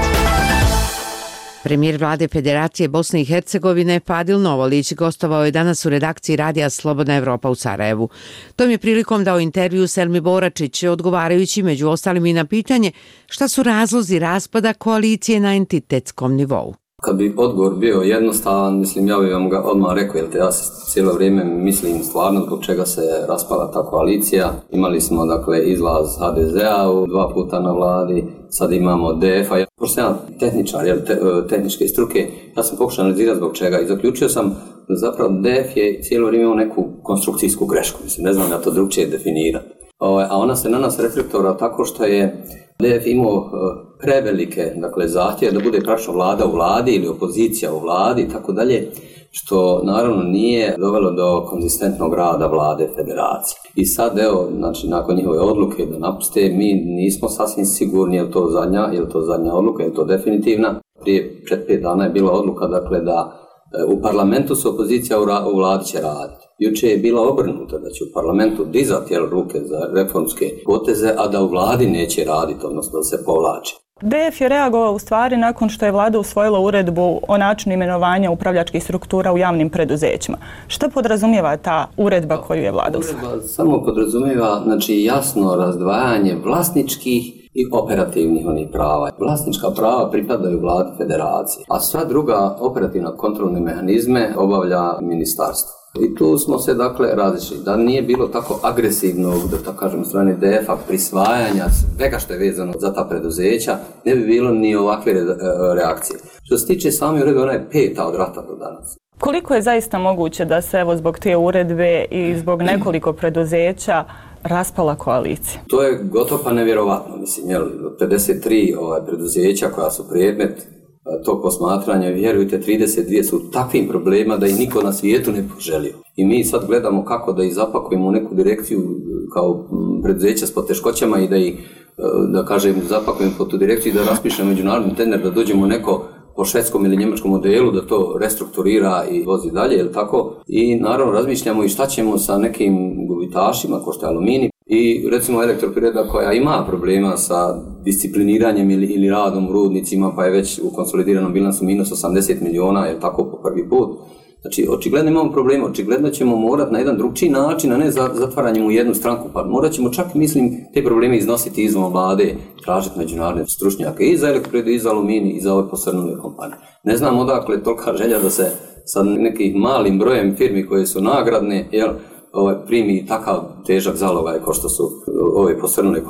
Premijer vlade Federacije Bosne i Hercegovine Fadil Novolić gostovao je danas u redakciji Radija Slobodna Evropa u Sarajevu. Tom je prilikom dao intervju Selmi Boračić, odgovarajući među ostalim i na pitanje šta su razlozi raspada koalicije na entitetskom nivou. Kad bi odgovor bio jednostavan, mislim, ja bih vam ga odmah rekao, jer te ja se cijelo vrijeme mislim stvarno zbog čega se raspala ta koalicija. Imali smo, dakle, izlaz ha de zea u dva puta na vladi, sad imamo de ef a. Pošto sam ja tehničar, jel, te, tehničke struke, ja sam pokušao analizirati zbog čega i zaključio sam da zapravo de ef je cijelo vrijeme imao neku konstrukcijsku grešku, mislim, ne znam da to drugčije definirati. A ona se na nas reflektora tako što je de ef imao prevelike, dakle, zahtjeve da bude praktično vlada u vladi ili opozicija u vladi i tako dalje, što naravno nije dovelo do konzistentnog rada vlade federacije. I sad, evo, znači, nakon njihove odluke da napuste, mi nismo sasvim sigurni je li to zadnja, je li to zadnja odluka, je li to definitivna. Prije četiri pet dana je bila odluka, dakle, da u parlamentu se opozicija u vladi će raditi. Juče je bila obrnuta da će u parlamentu dizati ruke za reformske poteze, a da u vladi neće raditi, odnosno da se povlači. de ef je reagovao u stvari nakon što je vlada usvojila uredbu o načinu imenovanja upravljačkih struktura u javnim preduzećima. Šta podrazumijeva ta uredba koju je vlada usvojila? Uredba samo podrazumijeva, znači, jasno razdvajanje vlasničkih i operativnih onih prava. Vlasnička prava pripadaju vladi federacije, a sva druga operativna kontrolne mehanizme obavlja ministarstvo. I tu smo se, dakle, različili. Da nije bilo tako agresivnog, da tako kažem, strane de ef a prisvajanja svega što je vezano za ta preduzeća, ne bi bilo ni ovakve reakcije. Što se tiče same uredbe, ona je peta od rata do danas. Koliko je zaista moguće da se, evo, zbog te uredbe i zbog nekoliko preduzeća raspala koalicija? To je gotovo pa nevjerovatno. Mislim, jel, pedeset tri ovaj, preduzeća koja su predmet tog posmatranja, vjerujte, trideset dvije su u takvim problema da ih niko na svijetu ne poželio. I mi sad gledamo kako da ih zapakujemo u neku direkciju kao preduzeća s poteškoćama i da ih, da kažem, zapakujemo po tu direkciju i da raspišemo međunarodni tender, da dođemo neko po švedskom ili njemačkom modelu, da to restrukturira i vozi dalje, jel tako? I naravno razmišljamo i šta ćemo sa nekim gubitašima, ko što je Aluminij, i recimo Elektroprivreda koja ima problema sa discipliniranjem ili, ili radom u rudnicima, pa je već u konsolidiranom bilansu minus osamdeset miliona, je tako po prvi put. Znači, očigledno imamo problema, očigledno ćemo morati na jedan drugčiji način, a ne za zatvaranjem u jednu stranku, pa morat ćemo čak, mislim, te probleme iznositi izvan vlade, tražiti međunarodne stručnjake i za Elektroprivredu, i za Aluminij, i za ove posrnule kompanije. Ne znam odakle tolika želja da se sa nekim malim brojem firmi koje su nagradne, jel, ovaj, primi takav težak zalogaj kao što su ove posrnule kompanije.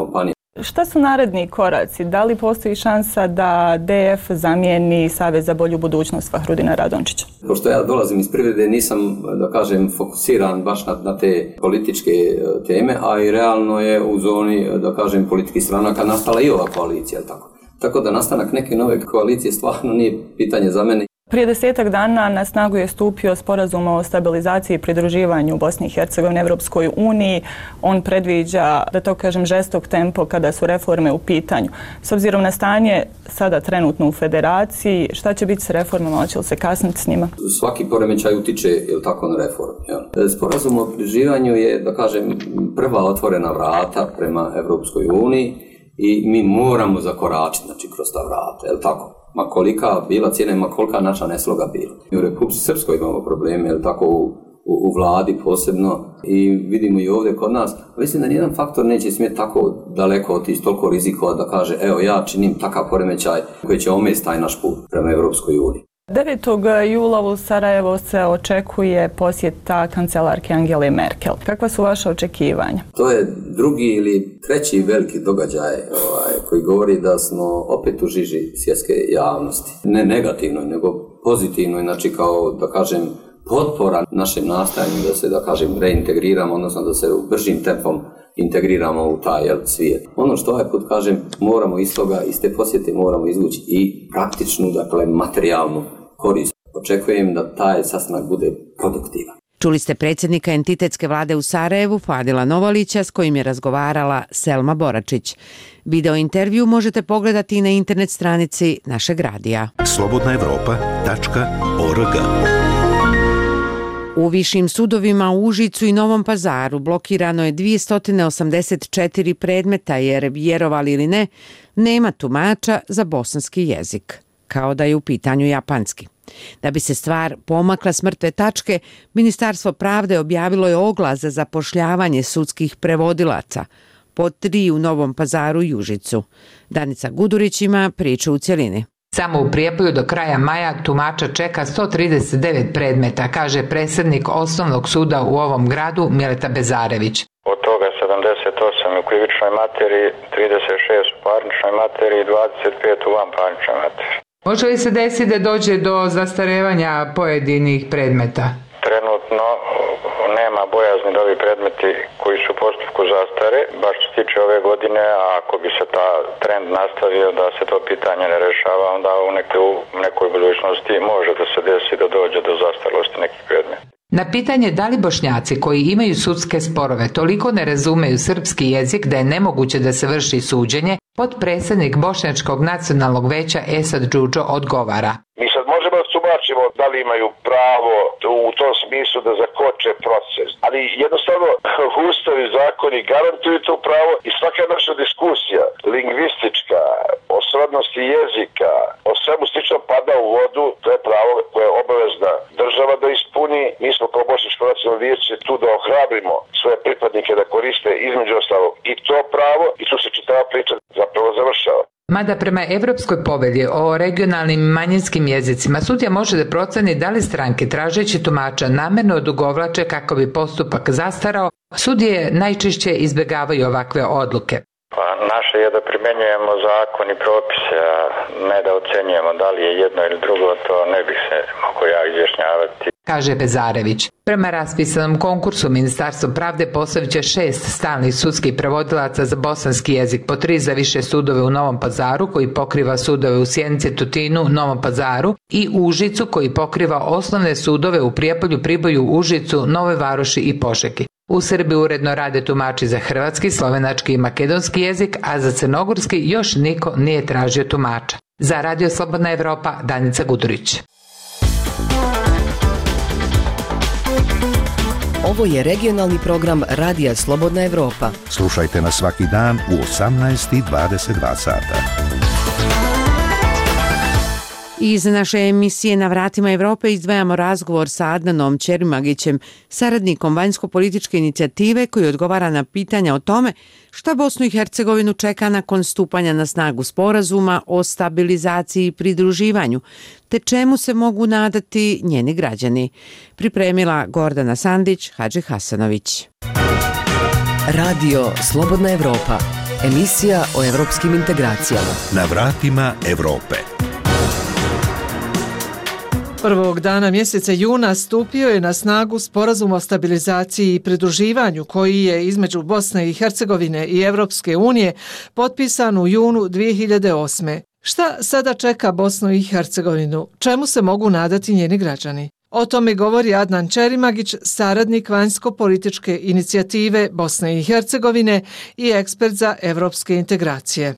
Šta su naredni koraci? Da li postoji šansa da D F zamijeni Savez za bolju budućnost Fahrudina Radončića? Pošto ja dolazim iz privrede, nisam, da kažem, fokusiran baš na, na te političke teme, a i realno je u zoni, da kažem, političkih stranaka nastala i ova koalicija. Tako, tako da nastanak neke nove koalicije stvarno nije pitanje za mene. Prije desetak dana na snagu je stupio sporazum o stabilizaciji i pridruživanju Bosni i Hercegovine Evropskoj uniji. On predviđa, da to kažem, žestok tempo kada su reforme u pitanju. S obzirom na stanje sada trenutno u federaciji, šta će biti s reformama, hoće li se kasniti s njima? Svaki poremećaj utiče, je tako, na reformu. Ja. Sporazum o pridruživanju je, da kažem, prva otvorena vrata prema Evropskoj uniji i mi moramo zakoračiti, znači, kroz ta vrata, je li tako? Ma kolika bila cijena, ma kolika naša nesloga bila. U Republici Srpskoj imamo probleme, je li tako, u, u, u vladi posebno, i vidimo i ovdje kod nas. Mislim da nijedan faktor neće smjeti tako daleko otići, toliko rizikova da kaže, evo ja činim takav poremećaj koji će omesti taj naš put prema Evropskoj uniji. devetog jula u Sarajevo se očekuje posjeta kancelarke Angele Merkel. Kakva su vaša očekivanja? To je drugi ili treći veliki događaj ovaj, koji govori da smo opet u žiži svjetske javnosti. Ne negativnoj, nego pozitivnoj, znači kao, da kažem, potpora našem nastajanju da se, da kažem, reintegriramo, odnosno da se u bržim tempom integriramo u taj jel, svijet. Ono što ovaj put kažem, moramo iz toga, iz te posjete moramo izvući i praktičnu, dakle, materijalnu korist. Očekujem da taj sastanak bude produktivan. Čuli ste predsjednika entitetske vlade u Sarajevu, Fadila Novalića, s kojim je razgovarala Selma Boračić. Video intervju možete pogledati i na internet stranici našeg radija. slobodna evropa tačka org. U višim sudovima u Užicu i Novom Pazaru blokirano je dvjesto osamdeset četiri predmeta jer, vjerovali ili ne, nema tumača za bosanski jezik, kao da je u pitanju japanski. Da bi se stvar pomakla s mrtve tačke, Ministarstvo pravde objavilo je oglas za zapošljavanje sudskih prevodilaca, po tri u Novom Pazaru i Užicu. Danica Gudurić ima priču u cjelini. Samo u Prijepolju do kraja maja tumača čeka sto trideset devet predmeta, kaže predsjednik Osnovnog suda u ovom gradu Mileta Bezarević. Od toga sedamdeset osam u krivičnoj materiji, trideset šest u parničnoj materiji i dvadeset pet u vanparničnoj materiji. Može li se desiti da dođe do zastarevanja pojedinih predmeta? Trenutno nema bojazni da ovi predmeti koji su u postupku zastare, baš što se tiče ove godine, a ako bi se ta trend nastavio da se to pitanje ne rešava, onda u nekoj, u nekoj budućnosti može da se desi da dođe do zastarelosti nekih predmeta. Na pitanje da li Bošnjaci koji imaju sudske sporove toliko ne razumeju srpski jezik da je nemoguće da se vrši suđenje, potpredsjednik Bošnjačkog nacionalnog veća Esad Džudžo odgovara. Mi sad možemo da tumačimo da li imaju pravo u tom smislu da zakoče proces, ali jednostavno ustav i zakoni garantuju to pravo i svaka naša diskusija, lingvistička, o srodnosti jezika, o svemu slično pada u vodu, to je pravo koje je obavezna država da ispuni. Mi smo kao Bošnjačko nacionalno vijeće tu da ohrabrimo svoje pripadnike da koriste između ostalog i to pravo i tu se čitava priča zapravo završava. Mada prema Evropskoj povelji o regionalnim manjinskim jezicima sudija može da proceni da li stranke tražeći tumača namerno odugovlače kako bi postupak zastarao, sudije najčešće izbjegavaju ovakve odluke. Pa naše je da primjenjujemo zakon i propise, a ne da ocenjujemo da li je jedno ili drugo, to ne bih se mogao ja izjašnjavati. Kaže Bezarević. Prema raspisanom konkursu Ministarstvo pravde postavit će šest stalnih sudskih prevodilaca za bosanski jezik, po tri za više sudove u Novom Pazaru koji pokriva sudove u Sjenici, Tutinu, Novom Pazaru i Užicu koji pokriva osnovne sudove u Prijepolju, Priboju, Užicu, Nove Varoši i Požegi. U Srbiji uredno rade tumači za hrvatski, slovenački i makedonski jezik, a za crnogorski još niko nije tražio tumača. Za Radio Slobodna Evropa, Danica Gudurić. Ovo je regionalni program Radija Slobodna Evropa. Slušajte nas svaki dan u osamnaest i dvadeset dva sata. Iz naše emisije Na vratima Evrope izdvajamo razgovor sa Adnanom Ćerimagićem, saradnikom vanjsko-političke inicijative koji odgovara na pitanja o tome šta Bosnu i Hercegovinu čeka nakon stupanja na snagu sporazuma o stabilizaciji i pridruživanju, te čemu se mogu nadati njeni građani. Pripremila Gordana Sandić, Hadži Hasanović. Radio Slobodna Evropa, Emisija o evropskim integracijama. Na vratima Evrope. Prvog dana mjeseca juna stupio je na snagu Sporazum o stabilizaciji i pridruživanju koji je između Bosne i Hercegovine i Evropske unije potpisan u junu dvije hiljade osme. Šta sada čeka Bosnu i Hercegovinu? Čemu se mogu nadati njeni građani? O tome govori Adnan Čerimagić, saradnik vanjsko-političke inicijative Bosne i Hercegovine i ekspert za evropske integracije.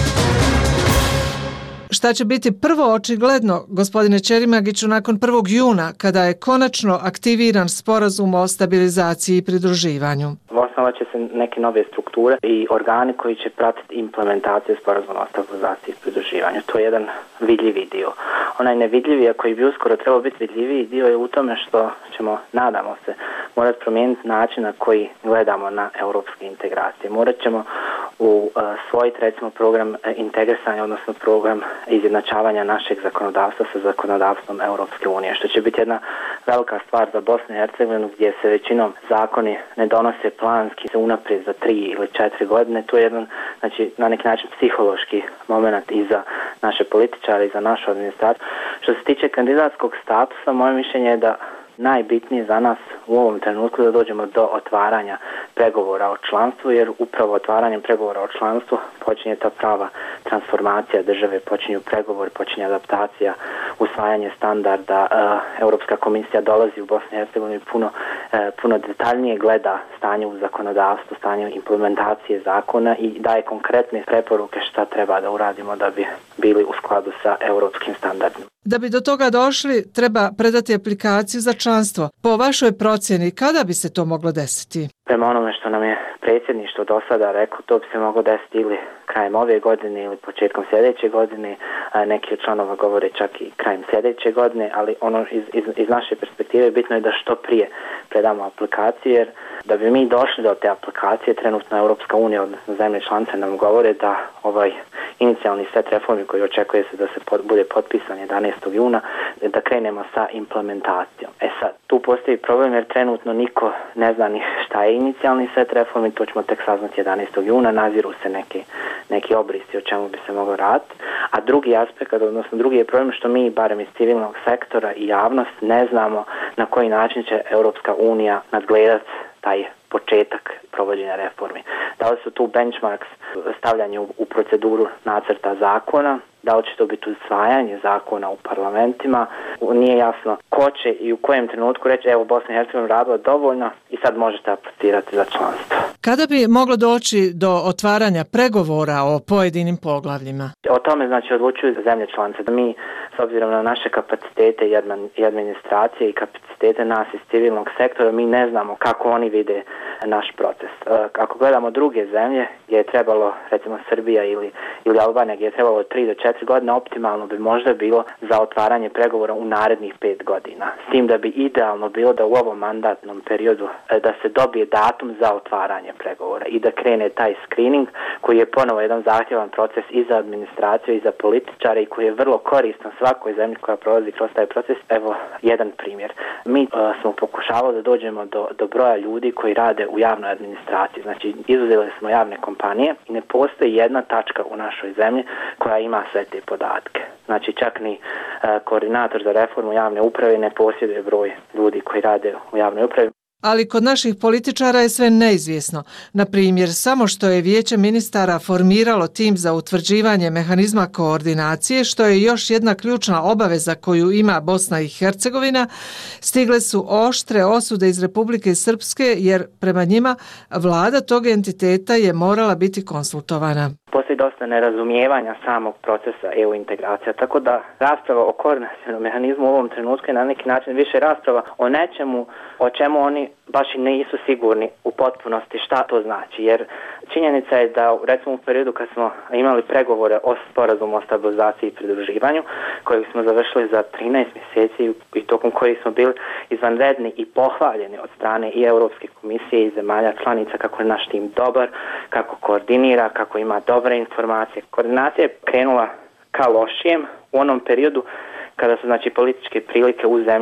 Šta će biti prvo očigledno, gospodine Čerimagiću, nakon prvog juna, kada je konačno aktiviran sporazum o stabilizaciji i pridruživanju? Osnovat će se neke nove strukture i organi koji će pratiti implementaciju sporazuma o stabilizaciji i pridruživanju. To je jedan vidljivi dio. Onaj nevidljivi, a koji bi uskoro trebao biti vidljiviji dio, je u tome što ćemo, nadamo se, morati promijeniti način na koji gledamo na europske integracije. Morat ćemo u uh, svojiti, recimo, program uh, integrisanja, odnosno program izjednačavanja našeg zakonodavstva sa zakonodavstvom Europske unije, što će biti jedna velika stvar za Bosnu i Hercegovinu, gdje se većinom zakoni ne donose planski, se unaprijed za tri ili četiri godine. To je jedan, znači, na neki način psihološki moment i za naše političare i za našu administraciju. Što se tiče kandidatskog statusa, moje mišljenje je da najbitnije za nas u ovom trenutku da dođemo do otvaranja pregovora o članstvu, jer upravo otvaranjem pregovora o članstvu počinje ta prava transformacija države, počinju pregovori, počinje adaptacija, usvajanje standarda. E, Europska komisija dolazi u Bosnu i Hercegovinu i puno, e, puno detaljnije gleda stanje u zakonodavstvu, stanje implementacije zakona i daje konkretne preporuke šta treba da uradimo da bi bili u skladu sa europskim standardima. Da bi do toga došli, treba predati aplikaciju za članstvo. Po vašoj procjeni, kada bi se to moglo desiti? Prema onome što nam je predsjedništvo do sada rekao, to bi se moglo desiti ili krajem ove godine ili početkom sljedeće godine. Neki od članova govore čak i krajem sljedeće godine, ali ono iz, iz, iz naše perspektive bitno je da što prije predamo aplikaciju, jer da bi mi došli do te aplikacije, trenutno Europska unija, odnosno zemlje članice, nam govore da ovaj inicijalni set reformi koji očekuje se da se pod, bude potpisan jedanaestog juna, da krenemo sa implementacijom. E sad, tu postoji problem jer trenutno niko ne zna ni šta je inicijalni set reformi, to ćemo tek saznati jedanaestog juna, naziru se neki, neki obrisi o čemu bi se moglo raditi. A drugi aspekt, odnosno drugi je problem što mi, barem iz civilnog sektora i javnost, ne znamo na koji način će Europska unija nadgledati taj početak provođenja reformi. Da li su tu benchmarks stavljanje u, u proceduru nacrta zakona, da li će to biti usvajanje zakona u parlamentima, nije jasno ko će i u kojem trenutku reći evo Bosna i Hercegovina radila dovoljno i sad možete aplicirati za članstvo. Kada bi moglo doći do otvaranja pregovora o pojedinim poglavljima? O tome znači odlučuju zemlje članice. Da mi s obzirom na naše kapacitete i administracije i kapacitete nas iz civilnog sektora, mi ne znamo kako oni vide naš proces. Ako gledamo druge zemlje gdje je trebalo, recimo Srbija ili, ili Albanija, gdje je trebalo tri do četiri godine, optimalno bi možda bilo za otvaranje pregovora u narednih pet godina. S tim da bi idealno bilo da u ovom mandatnom periodu da se dobije datum za otvaranje pregovora i da krene taj screening koji je ponovo jedan zahtjevan proces i za administraciju i za političare i koji je vrlo koristan svakoj zemlji koja prolazi kroz taj proces. Evo jedan primjer. Mi uh, smo pokušavali da dođemo do, do broja ljudi koji rade u javnoj administraciji. Znači izuzeli smo javne kompanije i ne postoji jedna tačka u našoj zemlji koja ima sve te podatke. Znači čak ni uh, koordinator za reformu javne uprave ne posjeduje broj ljudi koji rade u javnoj upravi. Ali kod naših političara je sve neizvjesno. Na primjer, samo što je Vijeće ministara formiralo tim za utvrđivanje mehanizma koordinacije, što je još jedna ključna obaveza koju ima Bosna i Hercegovina, stigle su oštre osude iz Republike Srpske, jer prema njima vlada tog entiteta je morala biti konsultovana. Postoji dosta nerazumijevanja samog procesa E U integracija, tako da rasprava o koordinacijnom mehanizmu u ovom trenutku je na neki način više rasprava o nečemu o čemu oni baš i nisu sigurni u potpunosti šta to znači, jer činjenica je da recimo u periodu kad smo imali pregovore o sporazumu o stabilizaciji i pridruživanju, kojeg smo završili za trinaest mjeseci i tokom kojih smo bili izvanredni i pohvaljeni od strane i Europske komisije i zemalja članica kako je naš tim dobar, kako koordinira, kako ima dobre informacije. Koordinacija je krenula ka lošijem u onom periodu kada su znači političke prilike u zemlji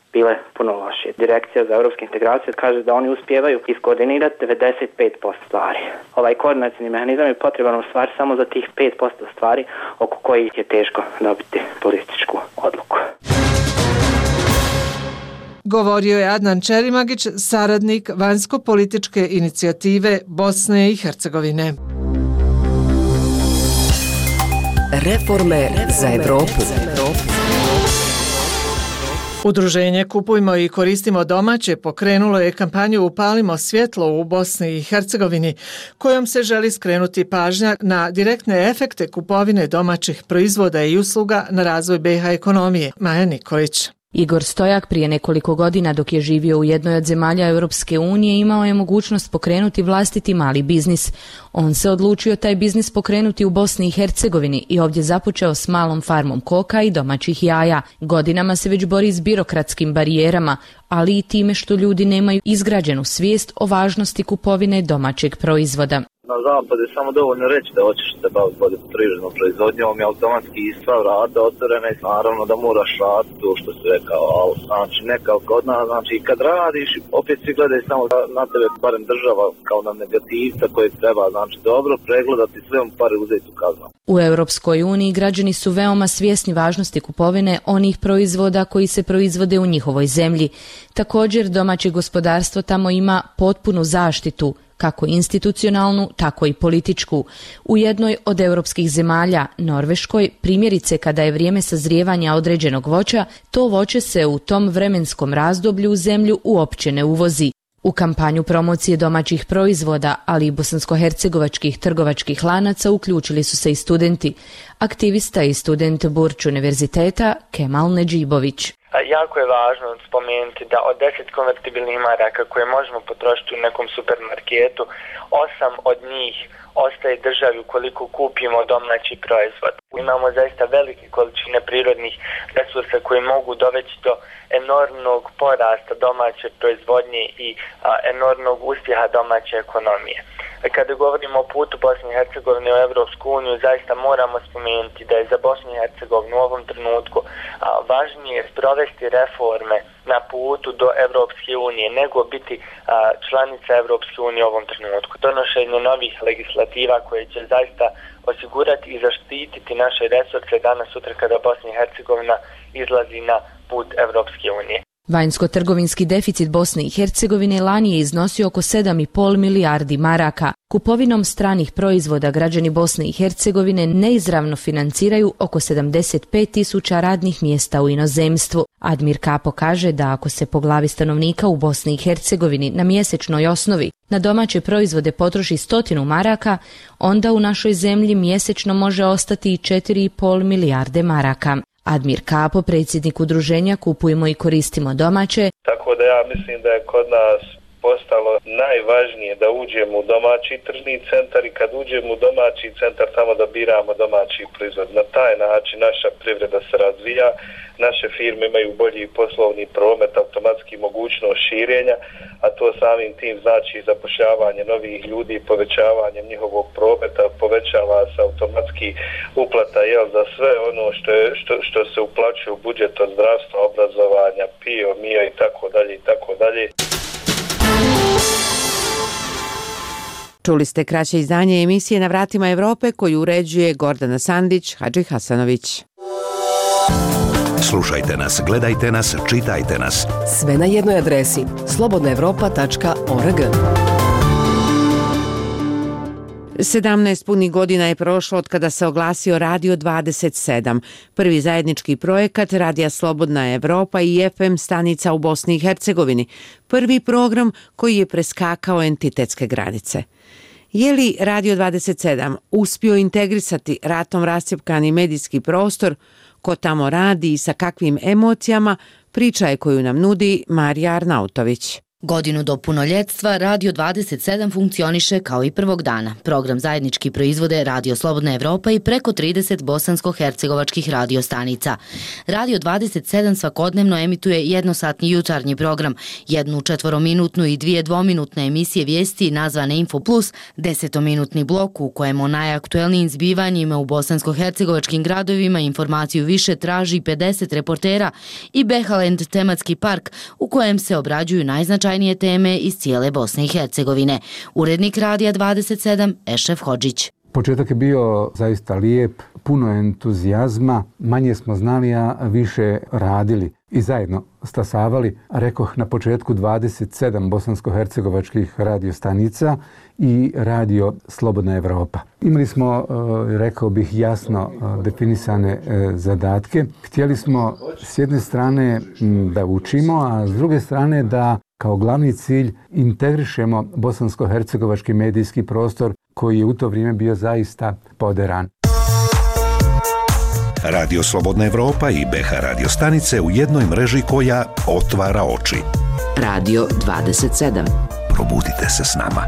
bile puno lošije. Direkcija za europske integracije kaže da oni uspijevaju iskoordinirati devedeset pet posto stvari. Ovaj koordinacijni mehanizam je potreban u stvari samo za tih pet posto stvari oko kojih je teško dobiti političku odluku. Govorio je Adnan Čerimagić, saradnik vanjsko-političke inicijative Bosne i Hercegovine. Reforme za Evropu. Udruženje Kupujmo i koristimo domaće pokrenulo je kampanju Upalimo svjetlo u Bosni i Hercegovini, kojom se želi skrenuti pažnja na direktne efekte kupovine domaćih proizvoda i usluga na razvoj be ha ekonomije. Maja Nikolić. Igor Stojak prije nekoliko godina dok je živio u jednoj od zemalja Europske unije imao je mogućnost pokrenuti vlastiti mali biznis. On se odlučio taj biznis pokrenuti u Bosni i Hercegovini i ovdje započeo s malom farmom koka i domaćih jaja. Godinama se već bori s birokratskim barijerama, ali i time što ljudi nemaju izgrađenu svijest o važnosti kupovine domaćeg proizvoda. Na zapadu je samo dovoljno reći da hoćeš se baviti poljoprivrednom proizvodnjom i automatski sva vrata otvorena i naravno da moraš raditi to što si rekao, ali znači nekako kod nas, znači kad radiš opet svi gledaju samo na tebe, barem država kao na negativca koji treba znači dobro pregledati sve mu pare uzeti u kaznu. U Europskoj uniji građani su veoma svjesni važnosti kupovine onih proizvoda koji se proizvode u njihovoj zemlji. Također domaće gospodarstvo tamo ima potpunu zaštitu, kako institucionalnu, tako i političku. U jednoj od europskih zemalja, Norveškoj, primjerice kada je vrijeme sazrijevanja određenog voća, to voće se u tom vremenskom razdoblju u zemlju uopće ne uvozi. U kampanju promocije domaćih proizvoda, ali i bosansko-hercegovačkih trgovačkih lanaca uključili su se i studenti. Aktivista i student Burč univerziteta Kemal Nedžibović. Jako je važno spomenuti da od deset konvertibilnih maraka koje možemo potrošiti u nekom supermarketu, osam od njih ostaje državi ukoliko kupimo domaći proizvod. Imamo zaista velike količine prirodnih resursa koji mogu dovesti do enormnog porasta domaće proizvodnje i a, enormnog uspjeha domaće ekonomije. Kada govorimo o putu Bosne i Hercegovine u Evropsku uniju, zaista moramo spomenuti da je za Bosnu i Hercegovinu u ovom trenutku a, važnije sprovesti reforme na putu do Evropske unije nego biti a, članica Evropske unije u ovom trenutku. Donošenje novih legislativa koje će zaista osigurati i zaštititi naše resurse danas sutra kada Bosna i Hercegovina izlazi na put Evropske unije. Vanjsko-trgovinski deficit Bosne i Hercegovine lani je iznosio oko sedam i pol milijardi maraka. Kupovinom stranih proizvoda građani Bosne i Hercegovine neizravno financiraju oko sedamdeset pet tisuća radnih mjesta u inozemstvu. Admir Kapo kaže da ako se po glavi stanovnika u Bosni i Hercegovini na mjesečnoj osnovi na domaće proizvode potroši stotinu maraka, onda u našoj zemlji mjesečno može ostati i četiri i pol milijarde maraka. Admir Kapo, predsjednik udruženja Kupujmo i koristimo domaće. Tako da ja mislim da je kod nas postalo najvažnije da uđemo u domaći tržni centar i kad uđemo u domaći centar tamo da biramo domaći proizvod. Na taj način naša privreda se razvija, naše firme imaju bolji poslovni promet, automatski mogućnost širenja, a to samim tim znači zapošljavanje novih ljudi, povećavanjem njihovog prometa, povećava se automatski uplata jel, za sve ono što, je, što, što se uplaćuje u budžet od zdravstva, obrazovanja, pio, mio i tako dalje i tako dalje. Čuli ste kraće izdanje emisije Na vratima Evrope koju uređuje Gordana Sandić, Hadži Hasanović. Slušajte nas, gledajte nas, čitajte nas. Sve na jednoj adresi slobodna evropa tačka org. sedamnaest punih godina je prošlo od kada se oglasio Radio dvadeset sedam, prvi zajednički projekat Radija Slobodna Evropa i ef em stanica u Bosni i Hercegovini, prvi program koji je preskakao entitetske granice. Je li Radio dvadeset sedam uspio integrisati ratom rascjepkani medijski prostor, ko tamo radi i sa kakvim emocijama, priča je koju nam nudi Marija Arnautović. Godinu do punoljetstva Radio dvadeset sedam funkcioniše kao i prvog dana. Program zajednički proizvode Radio Slobodna Evropa i preko trideset bosansko-hercegovačkih radio stanica. Radio dvadeset sedam svakodnevno emituje jednosatni jutarnji program, jednu četvorominutnu i dvije dvominutne emisije vijesti nazvane Info Plus, desetominutni blok u kojem o najaktuelnijim zbivanjima u bosansko-hercegovačkim gradovima informaciju više traži pedeset reportera i Behalend tematski park u kojem se obrađuju najznačajnije teme iz cijele Bosne i Hercegovine. Urednik Radija dvadeset sedam Ešref Hodžić. Početak je bio zaista lijep, puno entuzijazma, manje smo znali, a više radili i zajedno stasavali, rekoh na početku dvadeset sedam bosansko-hercegovačkih radiostanica i Radio Slobodna Evropa. Imali smo, rekao bih, jasno definisane zadatke. Htjeli smo s jedne strane da učimo, a s druge strane da kao glavni cilj integrišemo bosansko-hercegovački medijski prostor koji je u to vrijeme bio zaista poderan. Radio Slobodna Evropa i B H radio stanice u jednoj mreži koja otvara oči. Radio dvadeset sedam. Probudite se s nama.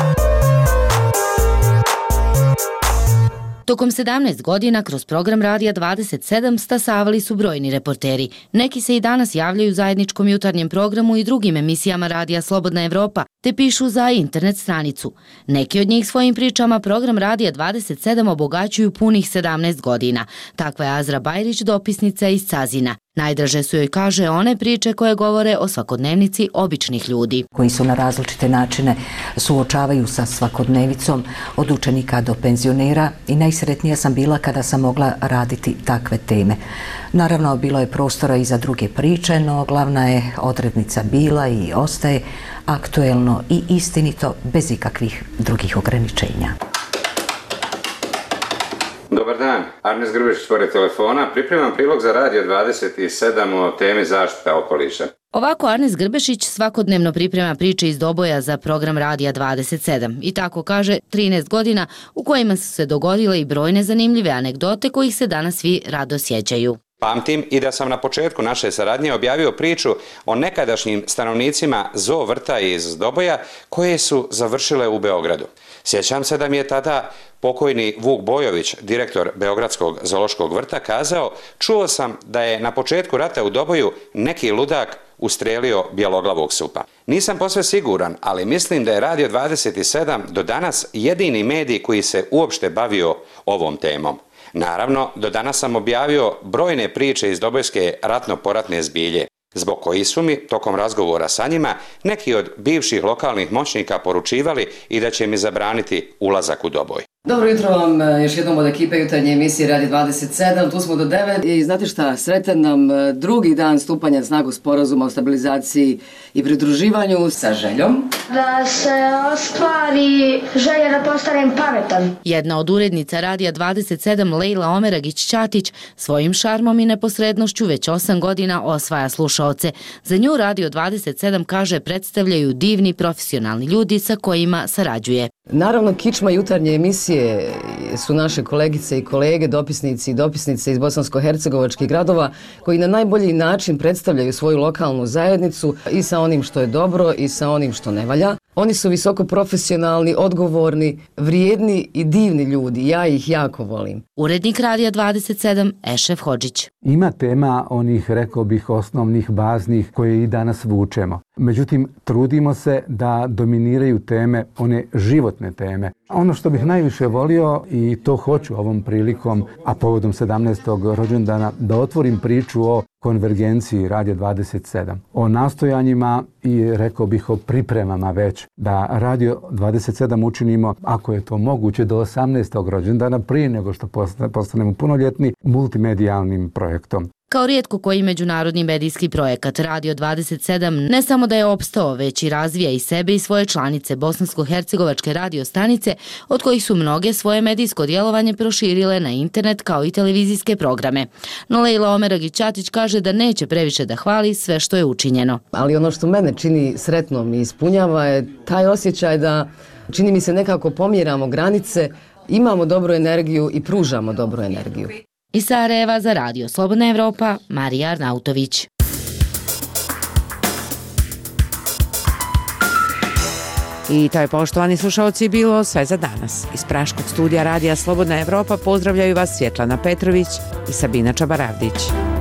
Tokom sedamnaest godina kroz program Radija dvadeset sedam stasavali su brojni reporteri. Neki se i danas javljaju u zajedničkom jutarnjem programu i drugim emisijama Radija Slobodna Evropa, te pišu za internet stranicu. Neki od njih svojim pričama program Radija dvadeset sedam obogaćuju punih sedamnaest godina. Takva je Azra Bajrić, dopisnica iz Cazina. Najdraže su joj, kaže, one priče koje govore o svakodnevnici običnih ljudi. Koji su na različite načine suočavaju sa svakodnevicom od učenika do penzionera i najsretnija sam bila kada sam mogla raditi takve teme. Naravno, bilo je prostora i za druge priče, no glavna je odrednica bila i ostaje aktuelno i istinito bez ikakvih drugih ograničenja. Dobar dan, Arnes Grbešić pored telefona. Pripremam prilog za Radio dvadeset sedam o temi zaštita okoliša. Ovako Arnes Grbešić svakodnevno priprema priče iz Doboja za program Radija dvadeset sedam i tako kaže trinaest godina u kojima su se dogodile i brojne zanimljive anegdote kojih se danas svi rado sjećaju. Pamtim i da sam na početku naše saradnje objavio priču o nekadašnjim stanovnicima zoo vrta iz Doboja koje su završile u Beogradu. Sjećam se da mi je tada pokojni Vuk Bojović, direktor Beogradskog zoološkog vrta, kazao: čuo sam da je na početku rata u Doboju neki ludak ustrelio bjeloglavog supa. Nisam posve siguran, ali mislim da je Radio dvadeset sedam do danas jedini medij koji se uopšte bavio ovom temom. Naravno, do danas sam objavio brojne priče iz dobojske ratno-poratne zbilje, zbog koji su mi, tokom razgovora sa njima, neki od bivših lokalnih moćnika poručivali i da će mi zabraniti ulazak u Doboj. Dobro jutro vam još jednom od ekipe jutarnje emisije Radio dvadeset sedam, tu smo do devet i znate šta, sretan nam drugi dan stupanja na snagu sporazuma o stabilizaciji i pridruživanju sa željom da se ostvari želja da postanem pametan. Jedna od urednica Radija dvadeset sedam, Lejla Omeragić-Ćatić, svojim šarmom i neposrednošću već osam godina osvaja slušaoce. Za nju Radio dvadeset sedam, kaže, predstavljaju divni profesionalni ljudi sa kojima sarađuje. Naravno, kičma jutarnje emisije su naše kolegice i kolege, dopisnici i dopisnice iz bosansko-hercegovačkih gradova koji na najbolji način predstavljaju svoju lokalnu zajednicu i sa onim što je dobro i sa onim što ne valja. Oni su visoko profesionalni, odgovorni, vrijedni i divni ljudi. Ja ih jako volim. Urednik Radija dvadeset sedam, Ešref Hodžić. Ima tema onih, rekao bih, osnovnih, baznih koje i danas vučemo. Međutim, trudimo se da dominiraju teme, one životne teme. Ono što bih najviše volio, i to hoću ovom prilikom, a povodom sedamnaestog rođendana, da otvorim priču o konvergenciji Radija dvadeset sedam. O nastojanjima i, rekao bih, o pripremama već da Radio dvadeset sedam učinimo, ako je to moguće, do osamnaestog rođendana, prije nego što postanemo punoljetni, multimedijalnim projektom. Kao rijetko koji međunarodni medijski projekat, Radio dvadeset sedam ne samo da je opstao, već i razvija i sebe i svoje članice bosansko-hercegovačke radio stanice, od kojih su mnoge svoje medijsko djelovanje proširile na internet kao i televizijske programe. No Lejla Omeragić-Ćatić kaže da neće previše da hvali sve što je učinjeno. Ali ono što mene čini sretnom i ispunjava je taj osjećaj da, čini mi se, nekako pomjeramo granice, imamo dobru energiju i pružamo dobru energiju. Iz Sarajeva za Radio Slobodna Evropa, Marija Arnautović. I to je, poštovani slušalci, bilo sve za danas. Iz Praškog studija Radija Slobodna Evropa pozdravljaju vas Svjetlana Petrović i Sabina Čabaravdić.